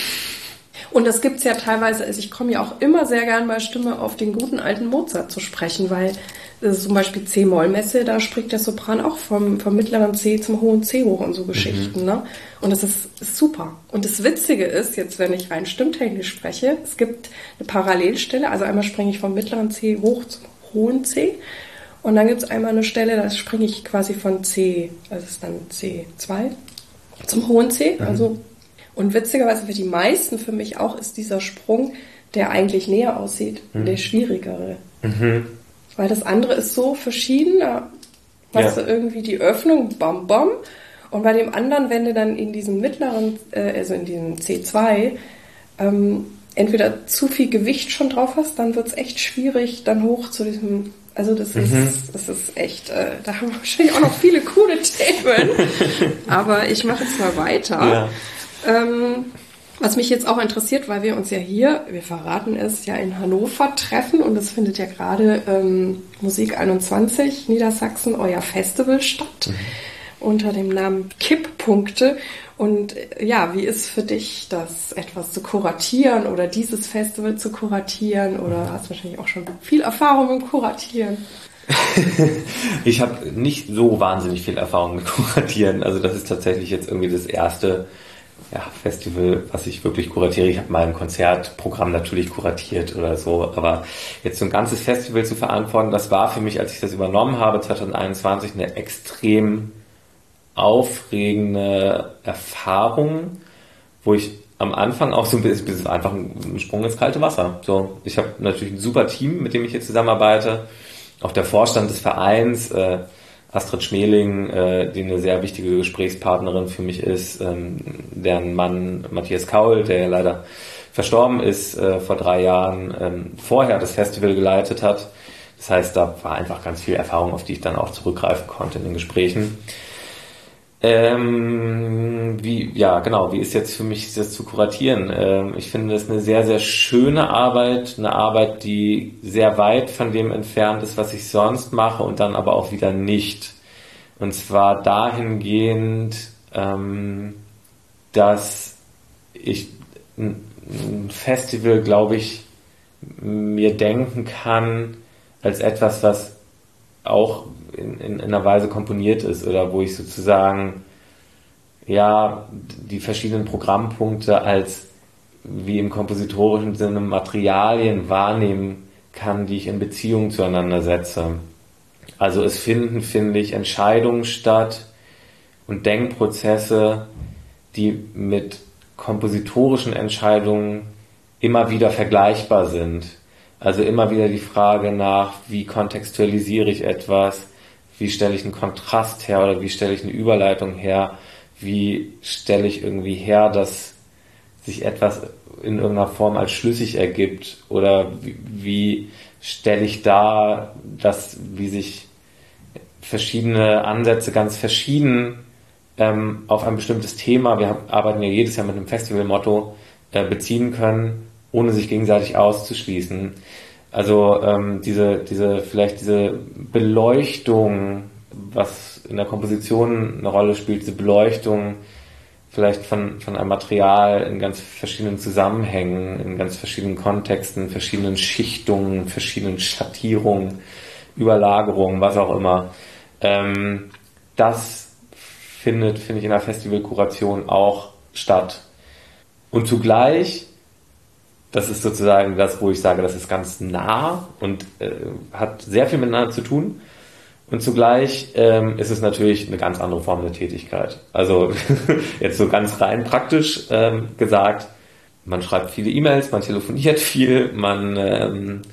und das gibt's ja teilweise, also ich komme ja auch immer sehr gern bei Stimme auf den guten alten Mozart zu sprechen, weil Das ist zum Beispiel C-Moll-Messe, da spricht der Sopran auch vom, vom mittleren C zum hohen C hoch und so Geschichten. Mhm. Ne? Und das ist, ist super. Und das Witzige ist, jetzt wenn ich rein stimmtechnisch spreche, es gibt eine Parallelstelle, also einmal springe ich vom mittleren C hoch zum hohen C und dann gibt es einmal eine Stelle, da springe ich quasi von C, also ist dann C zwei, zum hohen C. Mhm. Also, und witzigerweise für die meisten, für mich auch, ist dieser Sprung, der eigentlich näher aussieht, mhm. der schwierigere. Mhm. Weil das andere ist so verschieden, da hast ja. du irgendwie die Öffnung, bam, bam. Und bei dem anderen, wenn du dann in diesem mittleren, äh, also in diesem C zwei, ähm, entweder zu viel Gewicht schon drauf hast, dann wird es echt schwierig, dann hoch zu diesem, also das ist, mhm. das ist echt, äh, da haben wir wahrscheinlich auch noch viele coole Themen. Aber ich mache jetzt mal weiter. Ja. Ähm, Was mich jetzt auch interessiert, weil wir uns ja hier, wir verraten es, ja in Hannover treffen und es findet ja gerade ähm, Musik einundzwanzig Niedersachsen, euer Festival statt, mhm. unter dem Namen Kipppunkte. Und äh, ja, wie ist für dich das, etwas zu kuratieren oder dieses Festival zu kuratieren? Oder hast du wahrscheinlich auch schon viel Erfahrung im Kuratieren? Ich habe nicht so wahnsinnig viel Erfahrung mit Kuratieren. Also das ist tatsächlich jetzt irgendwie das erste Ja, Festival, was ich wirklich kuratiere. Ich habe mal ein Konzertprogramm natürlich kuratiert oder so, aber jetzt so ein ganzes Festival zu verantworten, das war für mich, als ich das übernommen habe, zwanzig einundzwanzig, eine extrem aufregende Erfahrung, wo ich am Anfang auch so ein bisschen, bisschen einfach ein Sprung ins kalte Wasser. So, ich habe natürlich ein super Team, mit dem ich hier zusammenarbeite. Auch der Vorstand des Vereins, äh, Astrid Schmeling, äh, die eine sehr wichtige Gesprächspartnerin für mich ist, ähm, deren Mann Matthias Kaul, der ja leider verstorben ist, äh, vor drei Jahren, ähm, vorher das Festival geleitet hat. Das heißt, da war einfach ganz viel Erfahrung, auf die ich dann auch zurückgreifen konnte in den Gesprächen. Ähm, wie, ja, genau, wie ist jetzt für mich das zu kuratieren? Ähm, ich finde das eine sehr, sehr schöne Arbeit, eine Arbeit, die sehr weit von dem entfernt ist, was ich sonst mache und dann aber auch wieder nicht. Und zwar dahingehend, ähm, dass ich ein, ein Festival, glaube ich, mir denken kann als etwas, was auch in, in, in einer Weise komponiert ist oder wo ich sozusagen ja die verschiedenen Programmpunkte als wie im kompositorischen Sinne Materialien wahrnehmen kann, die ich in Beziehung zueinander setze. Also es finden, finde ich, Entscheidungen statt und Denkprozesse, die mit kompositorischen Entscheidungen immer wieder vergleichbar sind. Also immer wieder die Frage nach, wie kontextualisiere ich etwas, wie stelle ich einen Kontrast her oder wie stelle ich eine Überleitung her, wie stelle ich irgendwie her, dass sich etwas in irgendeiner Form als schlüssig ergibt oder wie, wie stelle ich dar, dass wie sich verschiedene Ansätze ganz verschieden ähm, auf ein bestimmtes Thema, wir haben, arbeiten ja jedes Jahr mit einem Festivalmotto, äh, beziehen können, ohne sich gegenseitig auszuschließen. Also ähm, diese, diese, vielleicht diese Beleuchtung, was in der Komposition eine Rolle spielt, diese Beleuchtung vielleicht von, von einem Material in ganz verschiedenen Zusammenhängen, in ganz verschiedenen Kontexten, verschiedenen Schichtungen, verschiedenen Schattierungen, Überlagerungen, was auch immer. Ähm, das findet, finde ich, in der Festivalkuration auch statt. Und zugleich, das ist sozusagen das, wo ich sage, das ist ganz nah und äh, hat sehr viel miteinander zu tun. Und zugleich ähm, ist es natürlich eine ganz andere Form der Tätigkeit. Also jetzt so ganz rein praktisch ähm, gesagt, man schreibt viele E-Mails, man telefoniert viel, man ähm,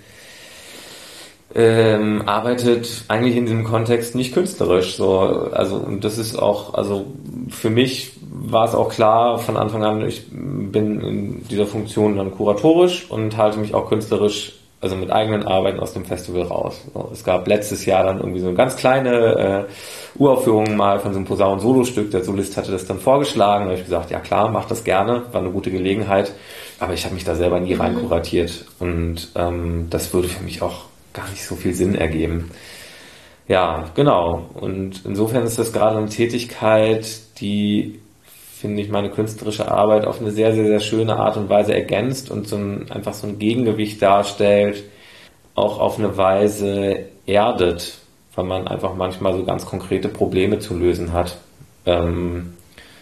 ähm, arbeitet eigentlich in diesem Kontext nicht künstlerisch. So, also und das ist auch, also für mich war es auch klar von Anfang an, ich bin in dieser Funktion dann kuratorisch und halte mich auch künstlerisch, also mit eigenen Arbeiten aus dem Festival raus. Es gab letztes Jahr dann irgendwie so eine ganz kleine äh, Uraufführung mal von so einem Posaunen-Solostück. Der Solist hatte das dann vorgeschlagen. Da habe ich gesagt, ja klar, mach das gerne, war eine gute Gelegenheit. Aber ich habe mich da selber nie rein kuratiert. Und ähm, das würde für mich auch gar nicht so viel Sinn ergeben. Ja, genau. Und insofern ist das gerade eine Tätigkeit, die, finde ich, meine künstlerische Arbeit auf eine sehr, sehr, sehr schöne Art und Weise ergänzt und so ein, einfach so ein Gegengewicht darstellt, auch auf eine Weise, erdet, weil man einfach manchmal so ganz konkrete Probleme zu lösen hat. Ähm,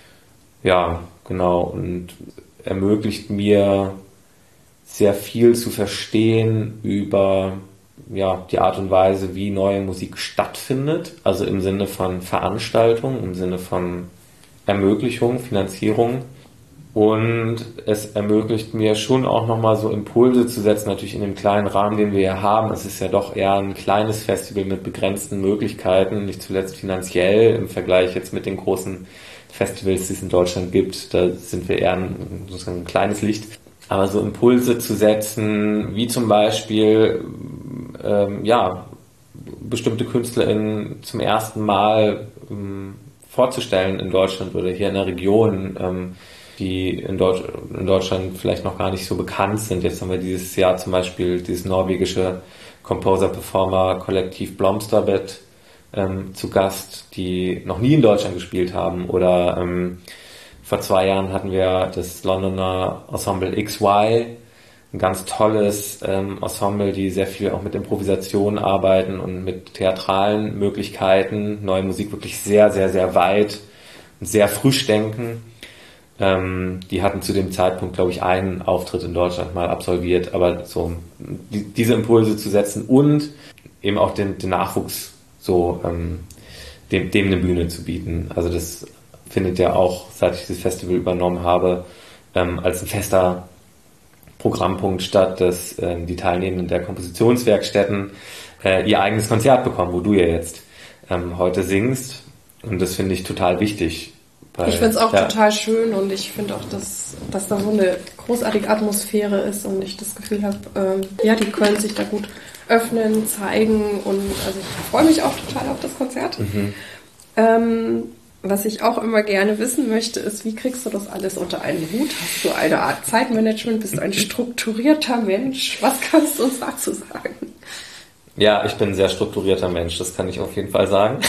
ja, genau, und ermöglicht mir sehr viel zu verstehen über ja, die Art und Weise, wie neue Musik stattfindet, also im Sinne von Veranstaltung, im Sinne von Ermöglichung, Finanzierung. Und es ermöglicht mir schon auch nochmal so Impulse zu setzen, natürlich in dem kleinen Rahmen, den wir ja haben. Es ist ja doch eher ein kleines Festival mit begrenzten Möglichkeiten, nicht zuletzt finanziell im Vergleich jetzt mit den großen Festivals, die es in Deutschland gibt. Da sind wir eher ein, sozusagen ein kleines Licht. Aber so Impulse zu setzen, wie zum Beispiel ähm, ja, bestimmte KünstlerInnen zum ersten Mal ähm, vorzustellen in Deutschland oder hier in der Region, ähm, die in, Deutsch, in Deutschland vielleicht noch gar nicht so bekannt sind. Jetzt haben wir dieses Jahr zum Beispiel dieses norwegische Composer-Performer-Kollektiv Blomsterbed ähm, zu Gast, die noch nie in Deutschland gespielt haben. Oder ähm, vor zwei Jahren hatten wir das Londoner Ensemble X Y, ein ganz tolles ähm, Ensemble, die sehr viel auch mit Improvisation arbeiten und mit theatralen Möglichkeiten, neue Musik wirklich sehr, sehr, sehr weit und sehr frisch denken. Ähm, die hatten zu dem Zeitpunkt, glaube ich, einen Auftritt in Deutschland mal absolviert, aber so die, diese Impulse zu setzen und eben auch den, den Nachwuchs so ähm, dem, dem eine Bühne zu bieten. Also das findet ja auch, seit ich das Festival übernommen habe, ähm, als ein fester Programmpunkt statt, dass äh, die Teilnehmenden der Kompositionswerkstätten äh, ihr eigenes Konzert bekommen, wo du ja jetzt ähm, heute singst. Und das finde ich total wichtig. Ich finde es auch ja. total schön und ich finde auch, dass, dass da so eine großartige Atmosphäre ist und ich das Gefühl habe, ähm, ja, die können sich da gut öffnen, zeigen und also ich freue mich auch total auf das Konzert. Mhm. Ähm, was ich auch immer gerne wissen möchte, ist, wie kriegst du das alles unter einen Hut? Hast du eine Art Zeitmanagement? Bist du ein strukturierter Mensch? Was kannst du uns dazu sagen? Ja, ich bin ein sehr strukturierter Mensch, das kann ich auf jeden Fall sagen.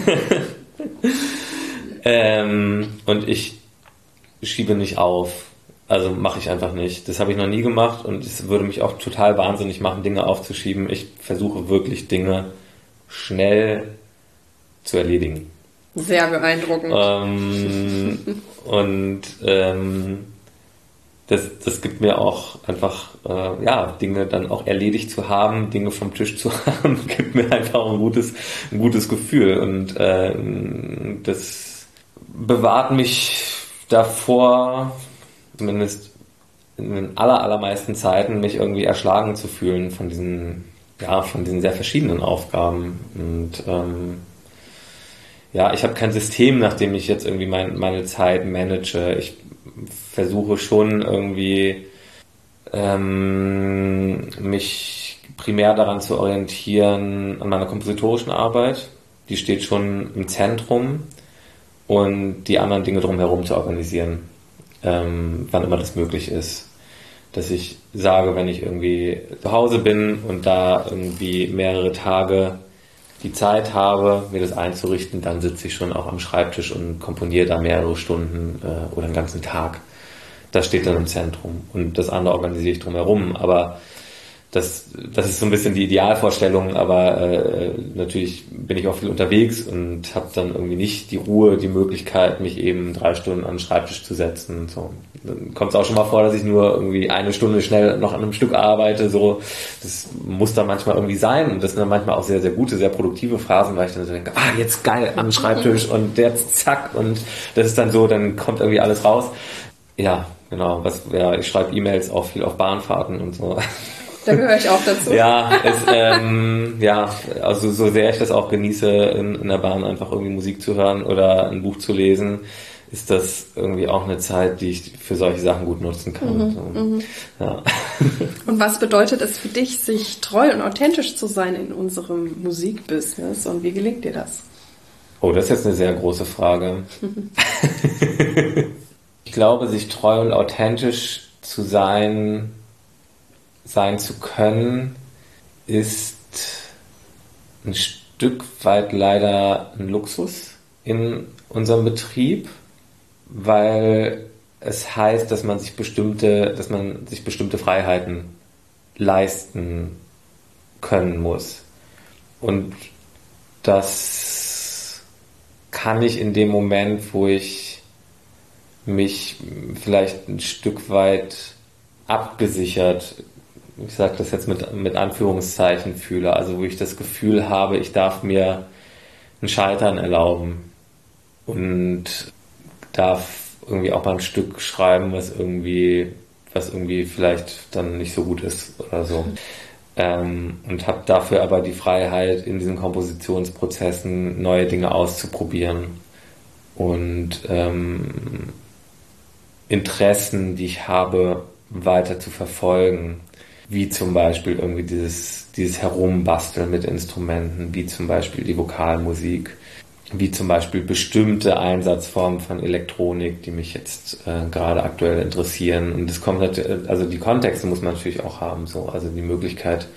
ähm, und ich schiebe nicht auf. Also mache ich einfach nicht. Das habe ich noch nie gemacht und es würde mich auch total wahnsinnig machen, Dinge aufzuschieben. Ich versuche wirklich Dinge schnell zu erledigen. Sehr beeindruckend. Ähm, und ähm, das, das gibt mir auch einfach, äh, ja, Dinge dann auch erledigt zu haben, Dinge vom Tisch zu haben, gibt mir einfach ein gutes, ein gutes Gefühl. Und äh, das bewahrt mich davor, zumindest in den aller, allermeisten Zeiten, mich irgendwie erschlagen zu fühlen von diesen, ja, von diesen sehr verschiedenen Aufgaben. Und ähm, ja, ich habe kein System, nach dem ich jetzt irgendwie mein, meine Zeit manage. Ich versuche schon irgendwie ähm, mich primär daran zu orientieren, an meiner kompositorischen Arbeit. Die steht schon im Zentrum und die anderen Dinge drumherum zu organisieren, ähm, wann immer das möglich ist. Dass ich sage, wenn ich irgendwie zu Hause bin und da irgendwie mehrere Tage die Zeit habe, mir das einzurichten, dann sitze ich schon auch am Schreibtisch und komponiere da mehrere Stunden äh, oder einen ganzen Tag. Das steht dann im Zentrum und das andere organisiere ich drumherum. Aber das, das ist so ein bisschen die Idealvorstellung, aber äh, natürlich bin ich auch viel unterwegs und habe dann irgendwie nicht die Ruhe, die Möglichkeit, mich eben drei Stunden an den Schreibtisch zu setzen. So. Dann kommt es auch schon mal vor, dass ich nur irgendwie eine Stunde schnell noch an einem Stück arbeite. So. Das muss dann manchmal irgendwie sein und das sind dann manchmal auch sehr, sehr gute, sehr produktive Phasen, weil ich dann so denke, ah, jetzt geil am Schreibtisch und jetzt zack und das ist dann so, dann kommt irgendwie alles raus. Ja, genau. Was, ja, ich schreibe E-Mails auch viel auf Bahnfahrten und so. Da gehöre ich auch dazu. Ja, es, ähm, ja, also so sehr ich das auch genieße, in, in der Bahn einfach irgendwie Musik zu hören oder ein Buch zu lesen, ist das irgendwie auch eine Zeit, die ich für solche Sachen gut nutzen kann. Mhm, so. mhm. Ja. Und was bedeutet es für dich, sich treu und authentisch zu sein in unserem Musikbusiness und wie gelingt dir das? Oh, das ist jetzt eine sehr große Frage. Ich glaube, sich treu und authentisch zu sein, sein zu können, ist ein Stück weit leider ein Luxus in unserem Betrieb, weil es heißt, dass man sich bestimmte, dass man sich bestimmte Freiheiten leisten können muss. Und das kann ich in dem Moment, wo ich mich vielleicht ein Stück weit abgesichert, ich sage das jetzt mit, mit Anführungszeichen, fühle, also wo ich das Gefühl habe, ich darf mir ein Scheitern erlauben und darf irgendwie auch mal ein Stück schreiben, was irgendwie, was irgendwie vielleicht dann nicht so gut ist oder so. Ähm, und habe dafür aber die Freiheit, in diesen Kompositionsprozessen neue Dinge auszuprobieren und ähm, Interessen, die ich habe, weiter zu verfolgen. Wie zum Beispiel irgendwie dieses, dieses Herumbasteln mit Instrumenten, wie zum Beispiel die Vokalmusik, wie zum Beispiel bestimmte Einsatzformen von Elektronik, die mich jetzt äh, gerade aktuell interessieren. Und das kommt natürlich, also die Kontexte muss man natürlich auch haben, so, also die Möglichkeit,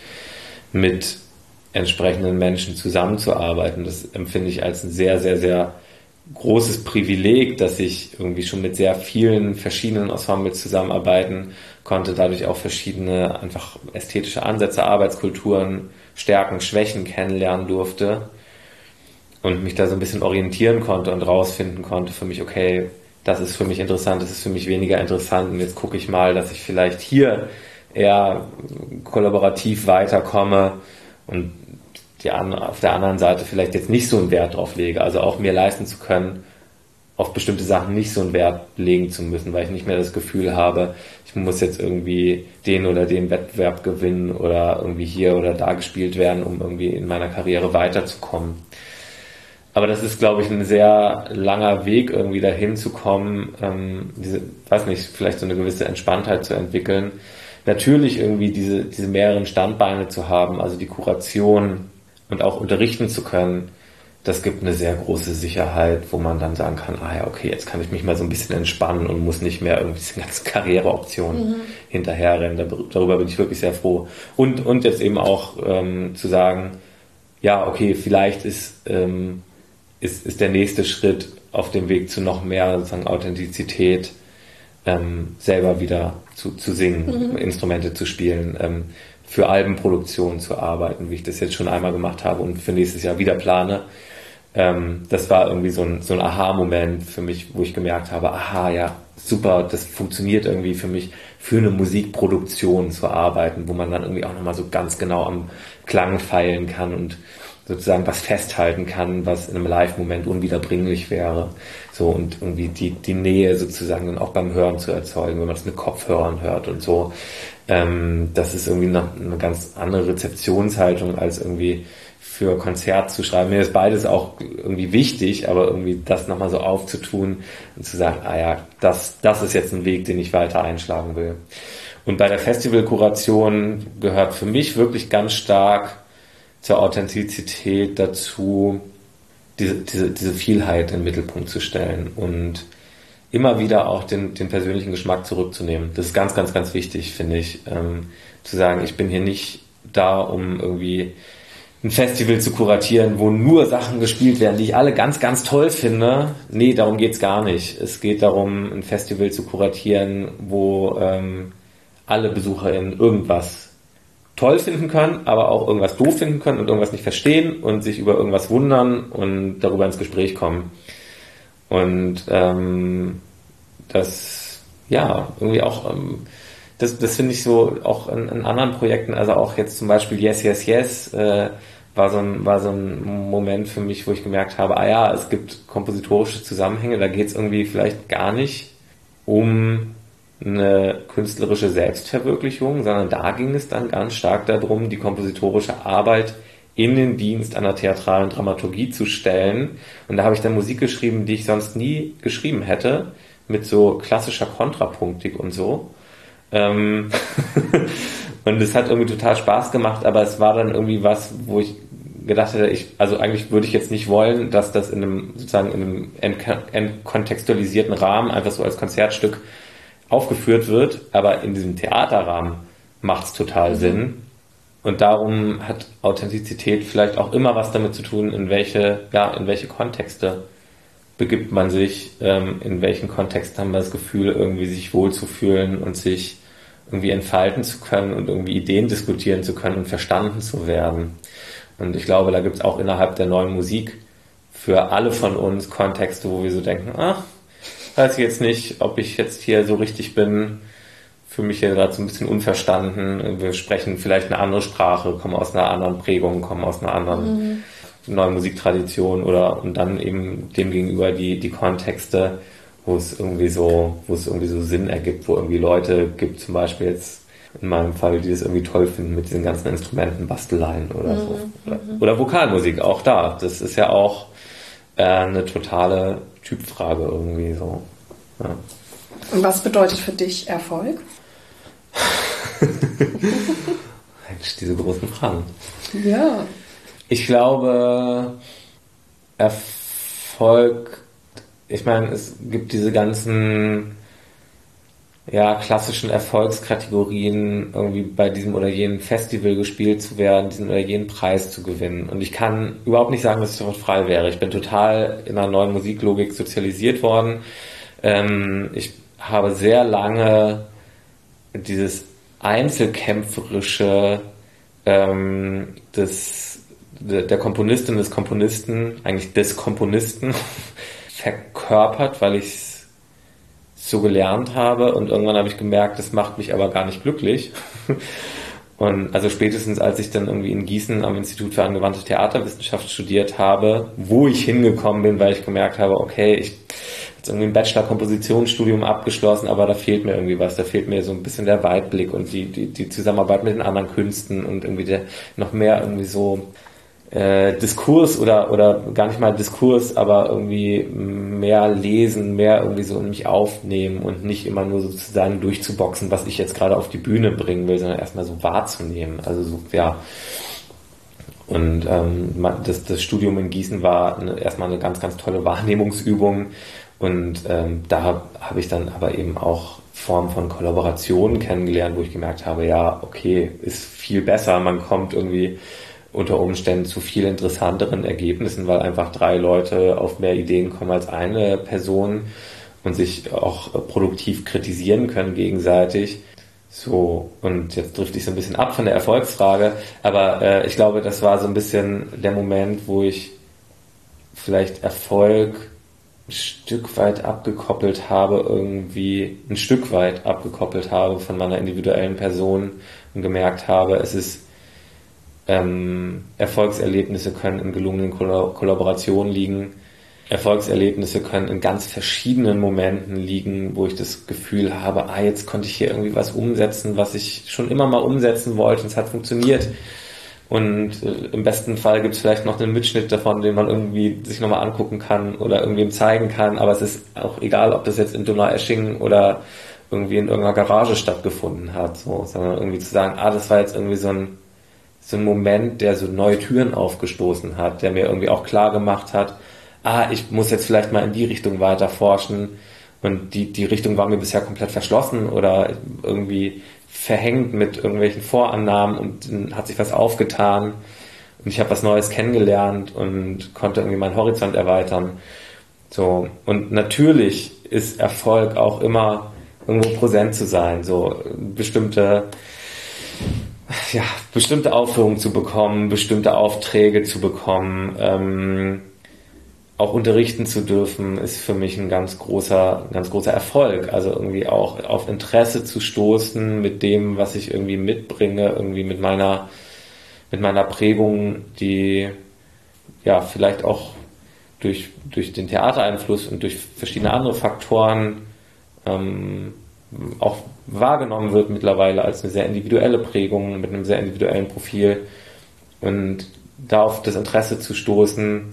mit entsprechenden Menschen zusammenzuarbeiten. Das empfinde ich als ein sehr, sehr, sehr großes Privileg, dass ich irgendwie schon mit sehr vielen verschiedenen Ensembles zusammenarbeiten konnte, dadurch auch verschiedene einfach ästhetische Ansätze, Arbeitskulturen, Stärken, Schwächen kennenlernen durfte und mich da so ein bisschen orientieren konnte und rausfinden konnte für mich, okay, das ist für mich interessant, das ist für mich weniger interessant und jetzt gucke ich mal, dass ich vielleicht hier eher kollaborativ weiterkomme und die an, auf der anderen Seite vielleicht jetzt nicht so einen Wert drauf lege, also auch mir leisten zu können, auf bestimmte Sachen nicht so einen Wert legen zu müssen, weil ich nicht mehr das Gefühl habe, ich muss jetzt irgendwie den oder den Wettbewerb gewinnen oder irgendwie hier oder da gespielt werden, um irgendwie in meiner Karriere weiterzukommen. Aber das ist, glaube ich, ein sehr langer Weg, irgendwie dahin zu kommen, ähm, diese, weiß nicht, vielleicht so eine gewisse Entspanntheit zu entwickeln. Natürlich irgendwie diese, diese mehreren Standbeine zu haben, also die Kuration und auch unterrichten zu können, das gibt eine sehr große Sicherheit, wo man dann sagen kann, ah ja, okay, jetzt kann ich mich mal so ein bisschen entspannen und muss nicht mehr irgendwie diese ganzen Karriereoptionen mhm. hinterherrennen. Darüber bin ich wirklich sehr froh. Und, und jetzt eben auch ähm, zu sagen, ja, okay, vielleicht ist, ähm, ist, ist der nächste Schritt auf dem Weg zu noch mehr sozusagen Authentizität, ähm, selber wieder zu, zu singen, mhm. Instrumente zu spielen, ähm, für Albenproduktionen zu arbeiten, wie ich das jetzt schon einmal gemacht habe und für nächstes Jahr wieder plane. Ähm, das war irgendwie so ein, so ein Aha-Moment für mich, wo ich gemerkt habe, aha, ja, super, das funktioniert irgendwie für mich, für eine Musikproduktion zu arbeiten, wo man dann irgendwie auch nochmal so ganz genau am Klang feilen kann und sozusagen was festhalten kann, was in einem Live-Moment unwiederbringlich wäre. So, und irgendwie die, die Nähe sozusagen dann auch beim Hören zu erzeugen, wenn man das mit Kopfhörern hört und so. Ähm, das ist irgendwie eine, eine ganz andere Rezeptionshaltung als irgendwie für Konzert zu schreiben. Mir ist beides auch irgendwie wichtig, aber irgendwie das nochmal so aufzutun und zu sagen, ah ja, das, das ist jetzt ein Weg, den ich weiter einschlagen will. Und bei der Festivalkuration gehört für mich wirklich ganz stark zur Authentizität dazu, diese, diese, diese Vielheit in den Mittelpunkt zu stellen und immer wieder auch den, den persönlichen Geschmack zurückzunehmen. Das ist ganz, ganz, ganz wichtig, finde ich, ähm, zu sagen, ich bin hier nicht da, um irgendwie ein Festival zu kuratieren, wo nur Sachen gespielt werden, die ich alle ganz, ganz toll finde. Nee, darum geht's gar nicht. Es geht darum, ein Festival zu kuratieren, wo ähm, alle BesucherInnen irgendwas toll finden können, aber auch irgendwas doof finden können und irgendwas nicht verstehen und sich über irgendwas wundern und darüber ins Gespräch kommen. Und ähm, das, ja, irgendwie auch, ähm, das, das finde ich so auch in, in anderen Projekten, also auch jetzt zum Beispiel Yes, Yes, Yes, äh, war so ein, war so ein Moment für mich, wo ich gemerkt habe, ah ja, es gibt kompositorische Zusammenhänge, da geht es irgendwie vielleicht gar nicht um eine künstlerische Selbstverwirklichung, sondern da ging es dann ganz stark darum, die kompositorische Arbeit in den Dienst einer theatralen Dramaturgie zu stellen. Und da habe ich dann Musik geschrieben, die ich sonst nie geschrieben hätte, mit so klassischer Kontrapunktik und so. Ähm und es hat irgendwie total Spaß gemacht, aber es war dann irgendwie was, wo ich gedacht hätte, ich, also eigentlich würde ich jetzt nicht wollen, dass das in einem sozusagen in einem entkontextualisierten Rahmen einfach so als Konzertstück aufgeführt wird, aber in diesem Theaterrahmen macht es total Sinn. Und darum hat Authentizität vielleicht auch immer was damit zu tun, in welche, ja, in welche Kontexte begibt man sich, ähm, in welchen Kontexten haben wir das Gefühl, irgendwie sich wohlzufühlen und sich irgendwie entfalten zu können und irgendwie Ideen diskutieren zu können und verstanden zu werden. Und ich glaube, da gibt es auch innerhalb der neuen Musik für alle von uns Kontexte, wo wir so denken, ach, weiß ich jetzt nicht, ob ich jetzt hier so richtig bin, fühle mich hier gerade so ein bisschen unverstanden. Wir sprechen vielleicht eine andere Sprache, kommen aus einer anderen Prägung, kommen aus einer anderen mhm. neuen Musiktradition oder und dann eben dem gegenüber die, die Kontexte, wo es irgendwie so, wo es irgendwie so Sinn ergibt, wo irgendwie Leute gibt, zum Beispiel jetzt in meinem Fall, die es irgendwie toll finden mit diesen ganzen Instrumenten, Basteleien oder mhm. so. Oder, oder Vokalmusik, auch da. Das ist ja auch äh, eine totale Typfrage irgendwie so. Ja. Und was bedeutet für dich Erfolg? Mensch, diese großen Fragen. Ja. Ich glaube, Erfolg, ich meine, es gibt diese ganzen ja, klassischen Erfolgskategorien, irgendwie bei diesem oder jenem Festival gespielt zu werden, diesen oder jenen Preis zu gewinnen. Und ich kann überhaupt nicht sagen, dass ich davon frei wäre. Ich bin total in einer neuen Musiklogik sozialisiert worden. Ähm, ich habe sehr lange dieses einzelkämpferische ähm, des, der Komponistin, des Komponisten, eigentlich des Komponisten verkörpert, weil ich es so gelernt habe und irgendwann habe ich gemerkt, das macht mich aber gar nicht glücklich. Und also spätestens als ich dann irgendwie in Gießen am Institut für angewandte Theaterwissenschaft studiert habe, wo ich hingekommen bin, weil ich gemerkt habe, okay, ich habe jetzt irgendwie ein Bachelor-Kompositionsstudium abgeschlossen, aber da fehlt mir irgendwie was, da fehlt mir so ein bisschen der Weitblick und die, die, die Zusammenarbeit mit den anderen Künsten und irgendwie der noch mehr irgendwie so äh, Diskurs oder, oder gar nicht mal Diskurs, aber irgendwie mehr lesen, mehr irgendwie so in mich aufnehmen und nicht immer nur sozusagen durchzuboxen, was ich jetzt gerade auf die Bühne bringen will, sondern erstmal so wahrzunehmen. Also so, ja. Und ähm, das, das Studium in Gießen war eine, erstmal eine ganz, ganz tolle Wahrnehmungsübung und ähm, da habe hab ich dann aber eben auch Formen von Kollaborationen kennengelernt, wo ich gemerkt habe, ja, okay, ist viel besser, man kommt irgendwie unter Umständen zu viel interessanteren Ergebnissen, weil einfach drei Leute auf mehr Ideen kommen als eine Person und sich auch produktiv kritisieren können gegenseitig. So, und jetzt drifte ich so ein bisschen ab von der Erfolgsfrage, aber äh, ich glaube, das war so ein bisschen der Moment, wo ich vielleicht Erfolg ein Stück weit abgekoppelt habe, irgendwie ein Stück weit abgekoppelt habe von meiner individuellen Person und gemerkt habe, es ist Ähm, Erfolgserlebnisse können in gelungenen Koll- Kollaborationen liegen. Erfolgserlebnisse können in ganz verschiedenen Momenten liegen, wo ich das Gefühl habe, ah, jetzt konnte ich hier irgendwie was umsetzen, was ich schon immer mal umsetzen wollte und es hat funktioniert. Und äh, im besten Fall gibt es vielleicht noch einen Mitschnitt davon, den man irgendwie sich nochmal angucken kann oder irgendwem zeigen kann. Aber es ist auch egal, ob das jetzt in Donaueschingen oder irgendwie in irgendeiner Garage stattgefunden hat, so, sondern irgendwie zu sagen, ah, das war jetzt irgendwie so ein so ein Moment, der so neue Türen aufgestoßen hat, der mir irgendwie auch klar gemacht hat, ah, ich muss jetzt vielleicht mal in die Richtung weiter forschen und die, die Richtung war mir bisher komplett verschlossen oder irgendwie verhängt mit irgendwelchen Vorannahmen und dann hat sich was aufgetan und ich habe was Neues kennengelernt und konnte irgendwie meinen Horizont erweitern. So, und natürlich ist Erfolg auch immer irgendwo präsent zu sein, so bestimmte ja, bestimmte Aufführungen zu bekommen, bestimmte Aufträge zu bekommen, ähm, auch unterrichten zu dürfen, ist für mich ein ganz großer, ein ganz großer Erfolg. Also irgendwie auch auf Interesse zu stoßen mit dem, was ich irgendwie mitbringe, irgendwie mit meiner, mit meiner Prägung, die ja vielleicht auch durch, durch den Theatereinfluss und durch verschiedene andere Faktoren ähm, auch wahrgenommen wird mittlerweile als eine sehr individuelle Prägung mit einem sehr individuellen Profil und da auf das Interesse zu stoßen,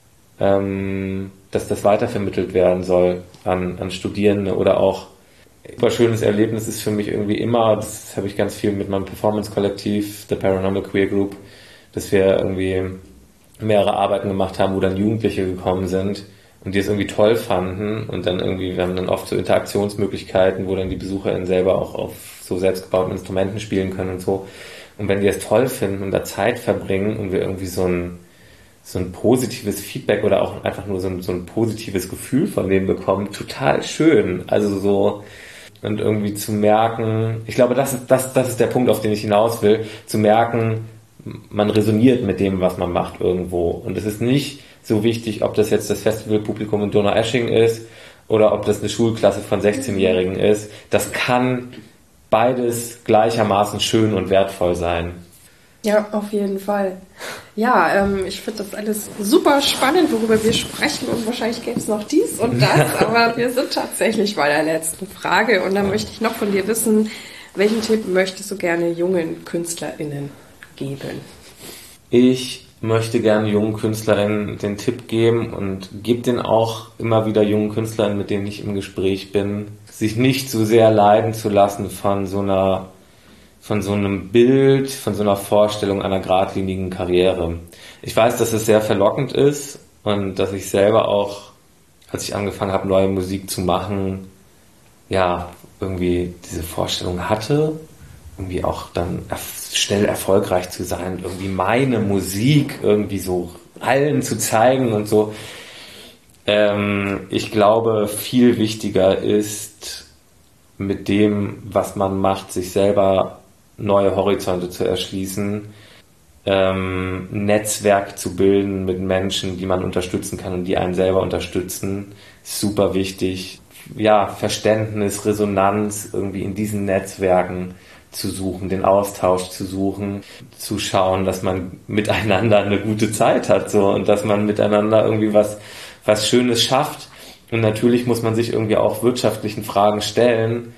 ähm, dass das weitervermittelt werden soll an, an Studierende oder auch ein super schönes Erlebnis ist für mich irgendwie immer, das habe ich ganz viel mit meinem Performance-Kollektiv, The Paranormal Queer Group, dass wir irgendwie mehrere Arbeiten gemacht haben, wo dann Jugendliche gekommen sind und die es irgendwie toll fanden und dann irgendwie, wir haben dann oft so Interaktionsmöglichkeiten, wo dann die BesucherInnen selber auch auf so selbstgebauten Instrumenten spielen können und so. Und wenn die es toll finden und da Zeit verbringen und wir irgendwie so ein, so ein positives Feedback oder auch einfach nur so ein, so ein positives Gefühl von denen bekommen, total schön. Also so, und irgendwie zu merken, ich glaube, das ist, das, das ist der Punkt, auf den ich hinaus will, zu merken, man resoniert mit dem, was man macht irgendwo. Und es ist nicht so wichtig, ob das jetzt das Festivalpublikum in Donaueschingen ist oder ob das eine Schulklasse von sechzehnjährigen ist. Das kann beides gleichermaßen schön und wertvoll sein. Ja, auf jeden Fall. Ja, ähm, ich finde das alles super spannend, worüber wir sprechen, und wahrscheinlich gäbe es noch dies und das, aber wir sind tatsächlich bei der letzten Frage, und da möchte ich noch von dir wissen, welchen Tipp möchtest du gerne jungen KünstlerInnen geben? Ich möchte gerne jungen KünstlerInnen den Tipp geben und gebe den auch immer wieder jungen KünstlerInnen, mit denen ich im Gespräch bin, sich nicht so sehr leiden zu lassen von so einer von so einem Bild, von so einer Vorstellung einer geradlinigen Karriere. Ich weiß, dass es sehr verlockend ist und dass ich selber auch, als ich angefangen habe, neue Musik zu machen, ja, irgendwie diese Vorstellung hatte, irgendwie auch dann schnell erfolgreich zu sein, irgendwie meine Musik irgendwie so allen zu zeigen und so. Ähm, ich glaube, viel wichtiger ist, mit dem, was man macht, sich selber neue Horizonte zu erschließen, ähm, Netzwerk zu bilden mit Menschen, die man unterstützen kann und die einen selber unterstützen, ist super wichtig. Ja, Verständnis, Resonanz irgendwie in diesen Netzwerken zu suchen, den Austausch zu suchen, zu schauen, dass man miteinander eine gute Zeit hat, so, und dass man miteinander irgendwie was, was Schönes schafft. Und natürlich muss man sich irgendwie auch wirtschaftlichen Fragen stellen,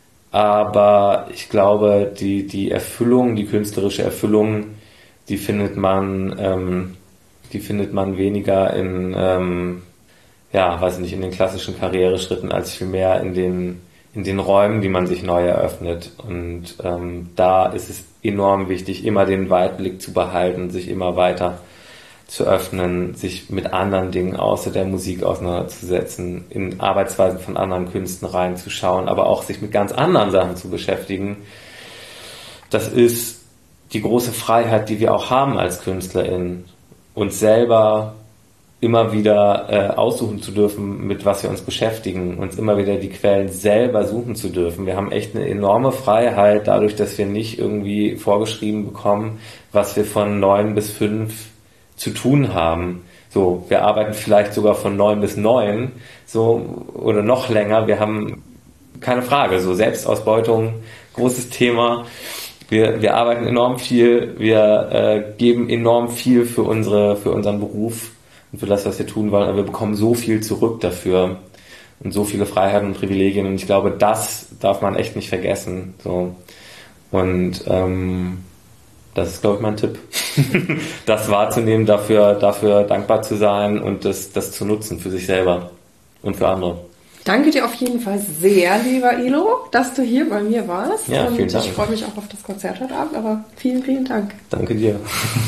aber ich glaube, die, die Erfüllung, die künstlerische Erfüllung, die findet man, ähm, die findet man weniger in, ähm, ja, weiß nicht, in den klassischen Karriereschritten, als vielmehr in den, in den Räumen, die man sich neu eröffnet. Und ähm, da ist es enorm wichtig, immer den Weitblick zu behalten, sich immer weiter zu öffnen, sich mit anderen Dingen außer der Musik auseinanderzusetzen, in Arbeitsweisen von anderen Künstlern reinzuschauen, aber auch sich mit ganz anderen Sachen zu beschäftigen. Das ist die große Freiheit, die wir auch haben als KünstlerInnen, uns selber immer wieder äh, aussuchen zu dürfen, mit was wir uns beschäftigen, uns immer wieder die Quellen selber suchen zu dürfen. Wir haben echt eine enorme Freiheit, dadurch, dass wir nicht irgendwie vorgeschrieben bekommen, was wir von neun bis fünf zu tun haben. So, wir arbeiten vielleicht sogar von neun bis neun, so, oder noch länger. Wir haben keine Frage, so Selbstausbeutung, großes Thema. Wir, wir arbeiten enorm viel, wir äh, geben enorm viel für unsere, für unseren Beruf und für das, was wir tun wollen, aber wir bekommen so viel zurück dafür und so viele Freiheiten und Privilegien, und ich glaube, das darf man echt nicht vergessen. So. Und ähm, das ist, glaube ich, mein Tipp. Das wahrzunehmen, dafür, dafür dankbar zu sein und das, das zu nutzen für sich selber und für andere. Danke dir auf jeden Fall sehr, lieber Ilo, dass du hier bei mir warst. Ja, vielen und Dank. Ich freue mich auch auf das Konzert heute Abend, aber vielen, vielen Dank. Danke dir.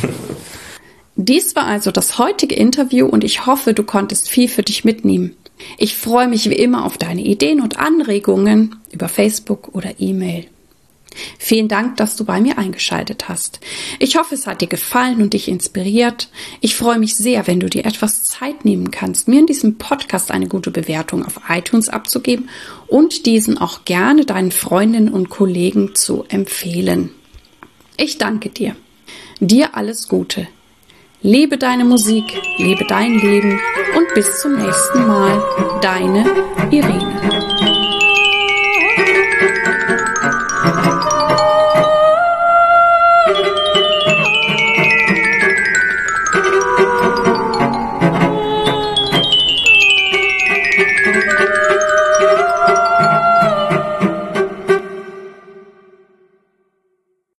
Dies war also das heutige Interview, und ich hoffe, du konntest viel für dich mitnehmen. Ich freue mich wie immer auf deine Ideen und Anregungen über Facebook oder E-Mail. Vielen Dank, dass du bei mir eingeschaltet hast. Ich hoffe, es hat dir gefallen und dich inspiriert. Ich freue mich sehr, wenn du dir etwas Zeit nehmen kannst, mir in diesem Podcast eine gute Bewertung auf iTunes abzugeben und diesen auch gerne deinen Freundinnen und Kollegen zu empfehlen. Ich danke dir. Dir alles Gute. Lebe deine Musik, lebe dein Leben und bis zum nächsten Mal. Deine Irene.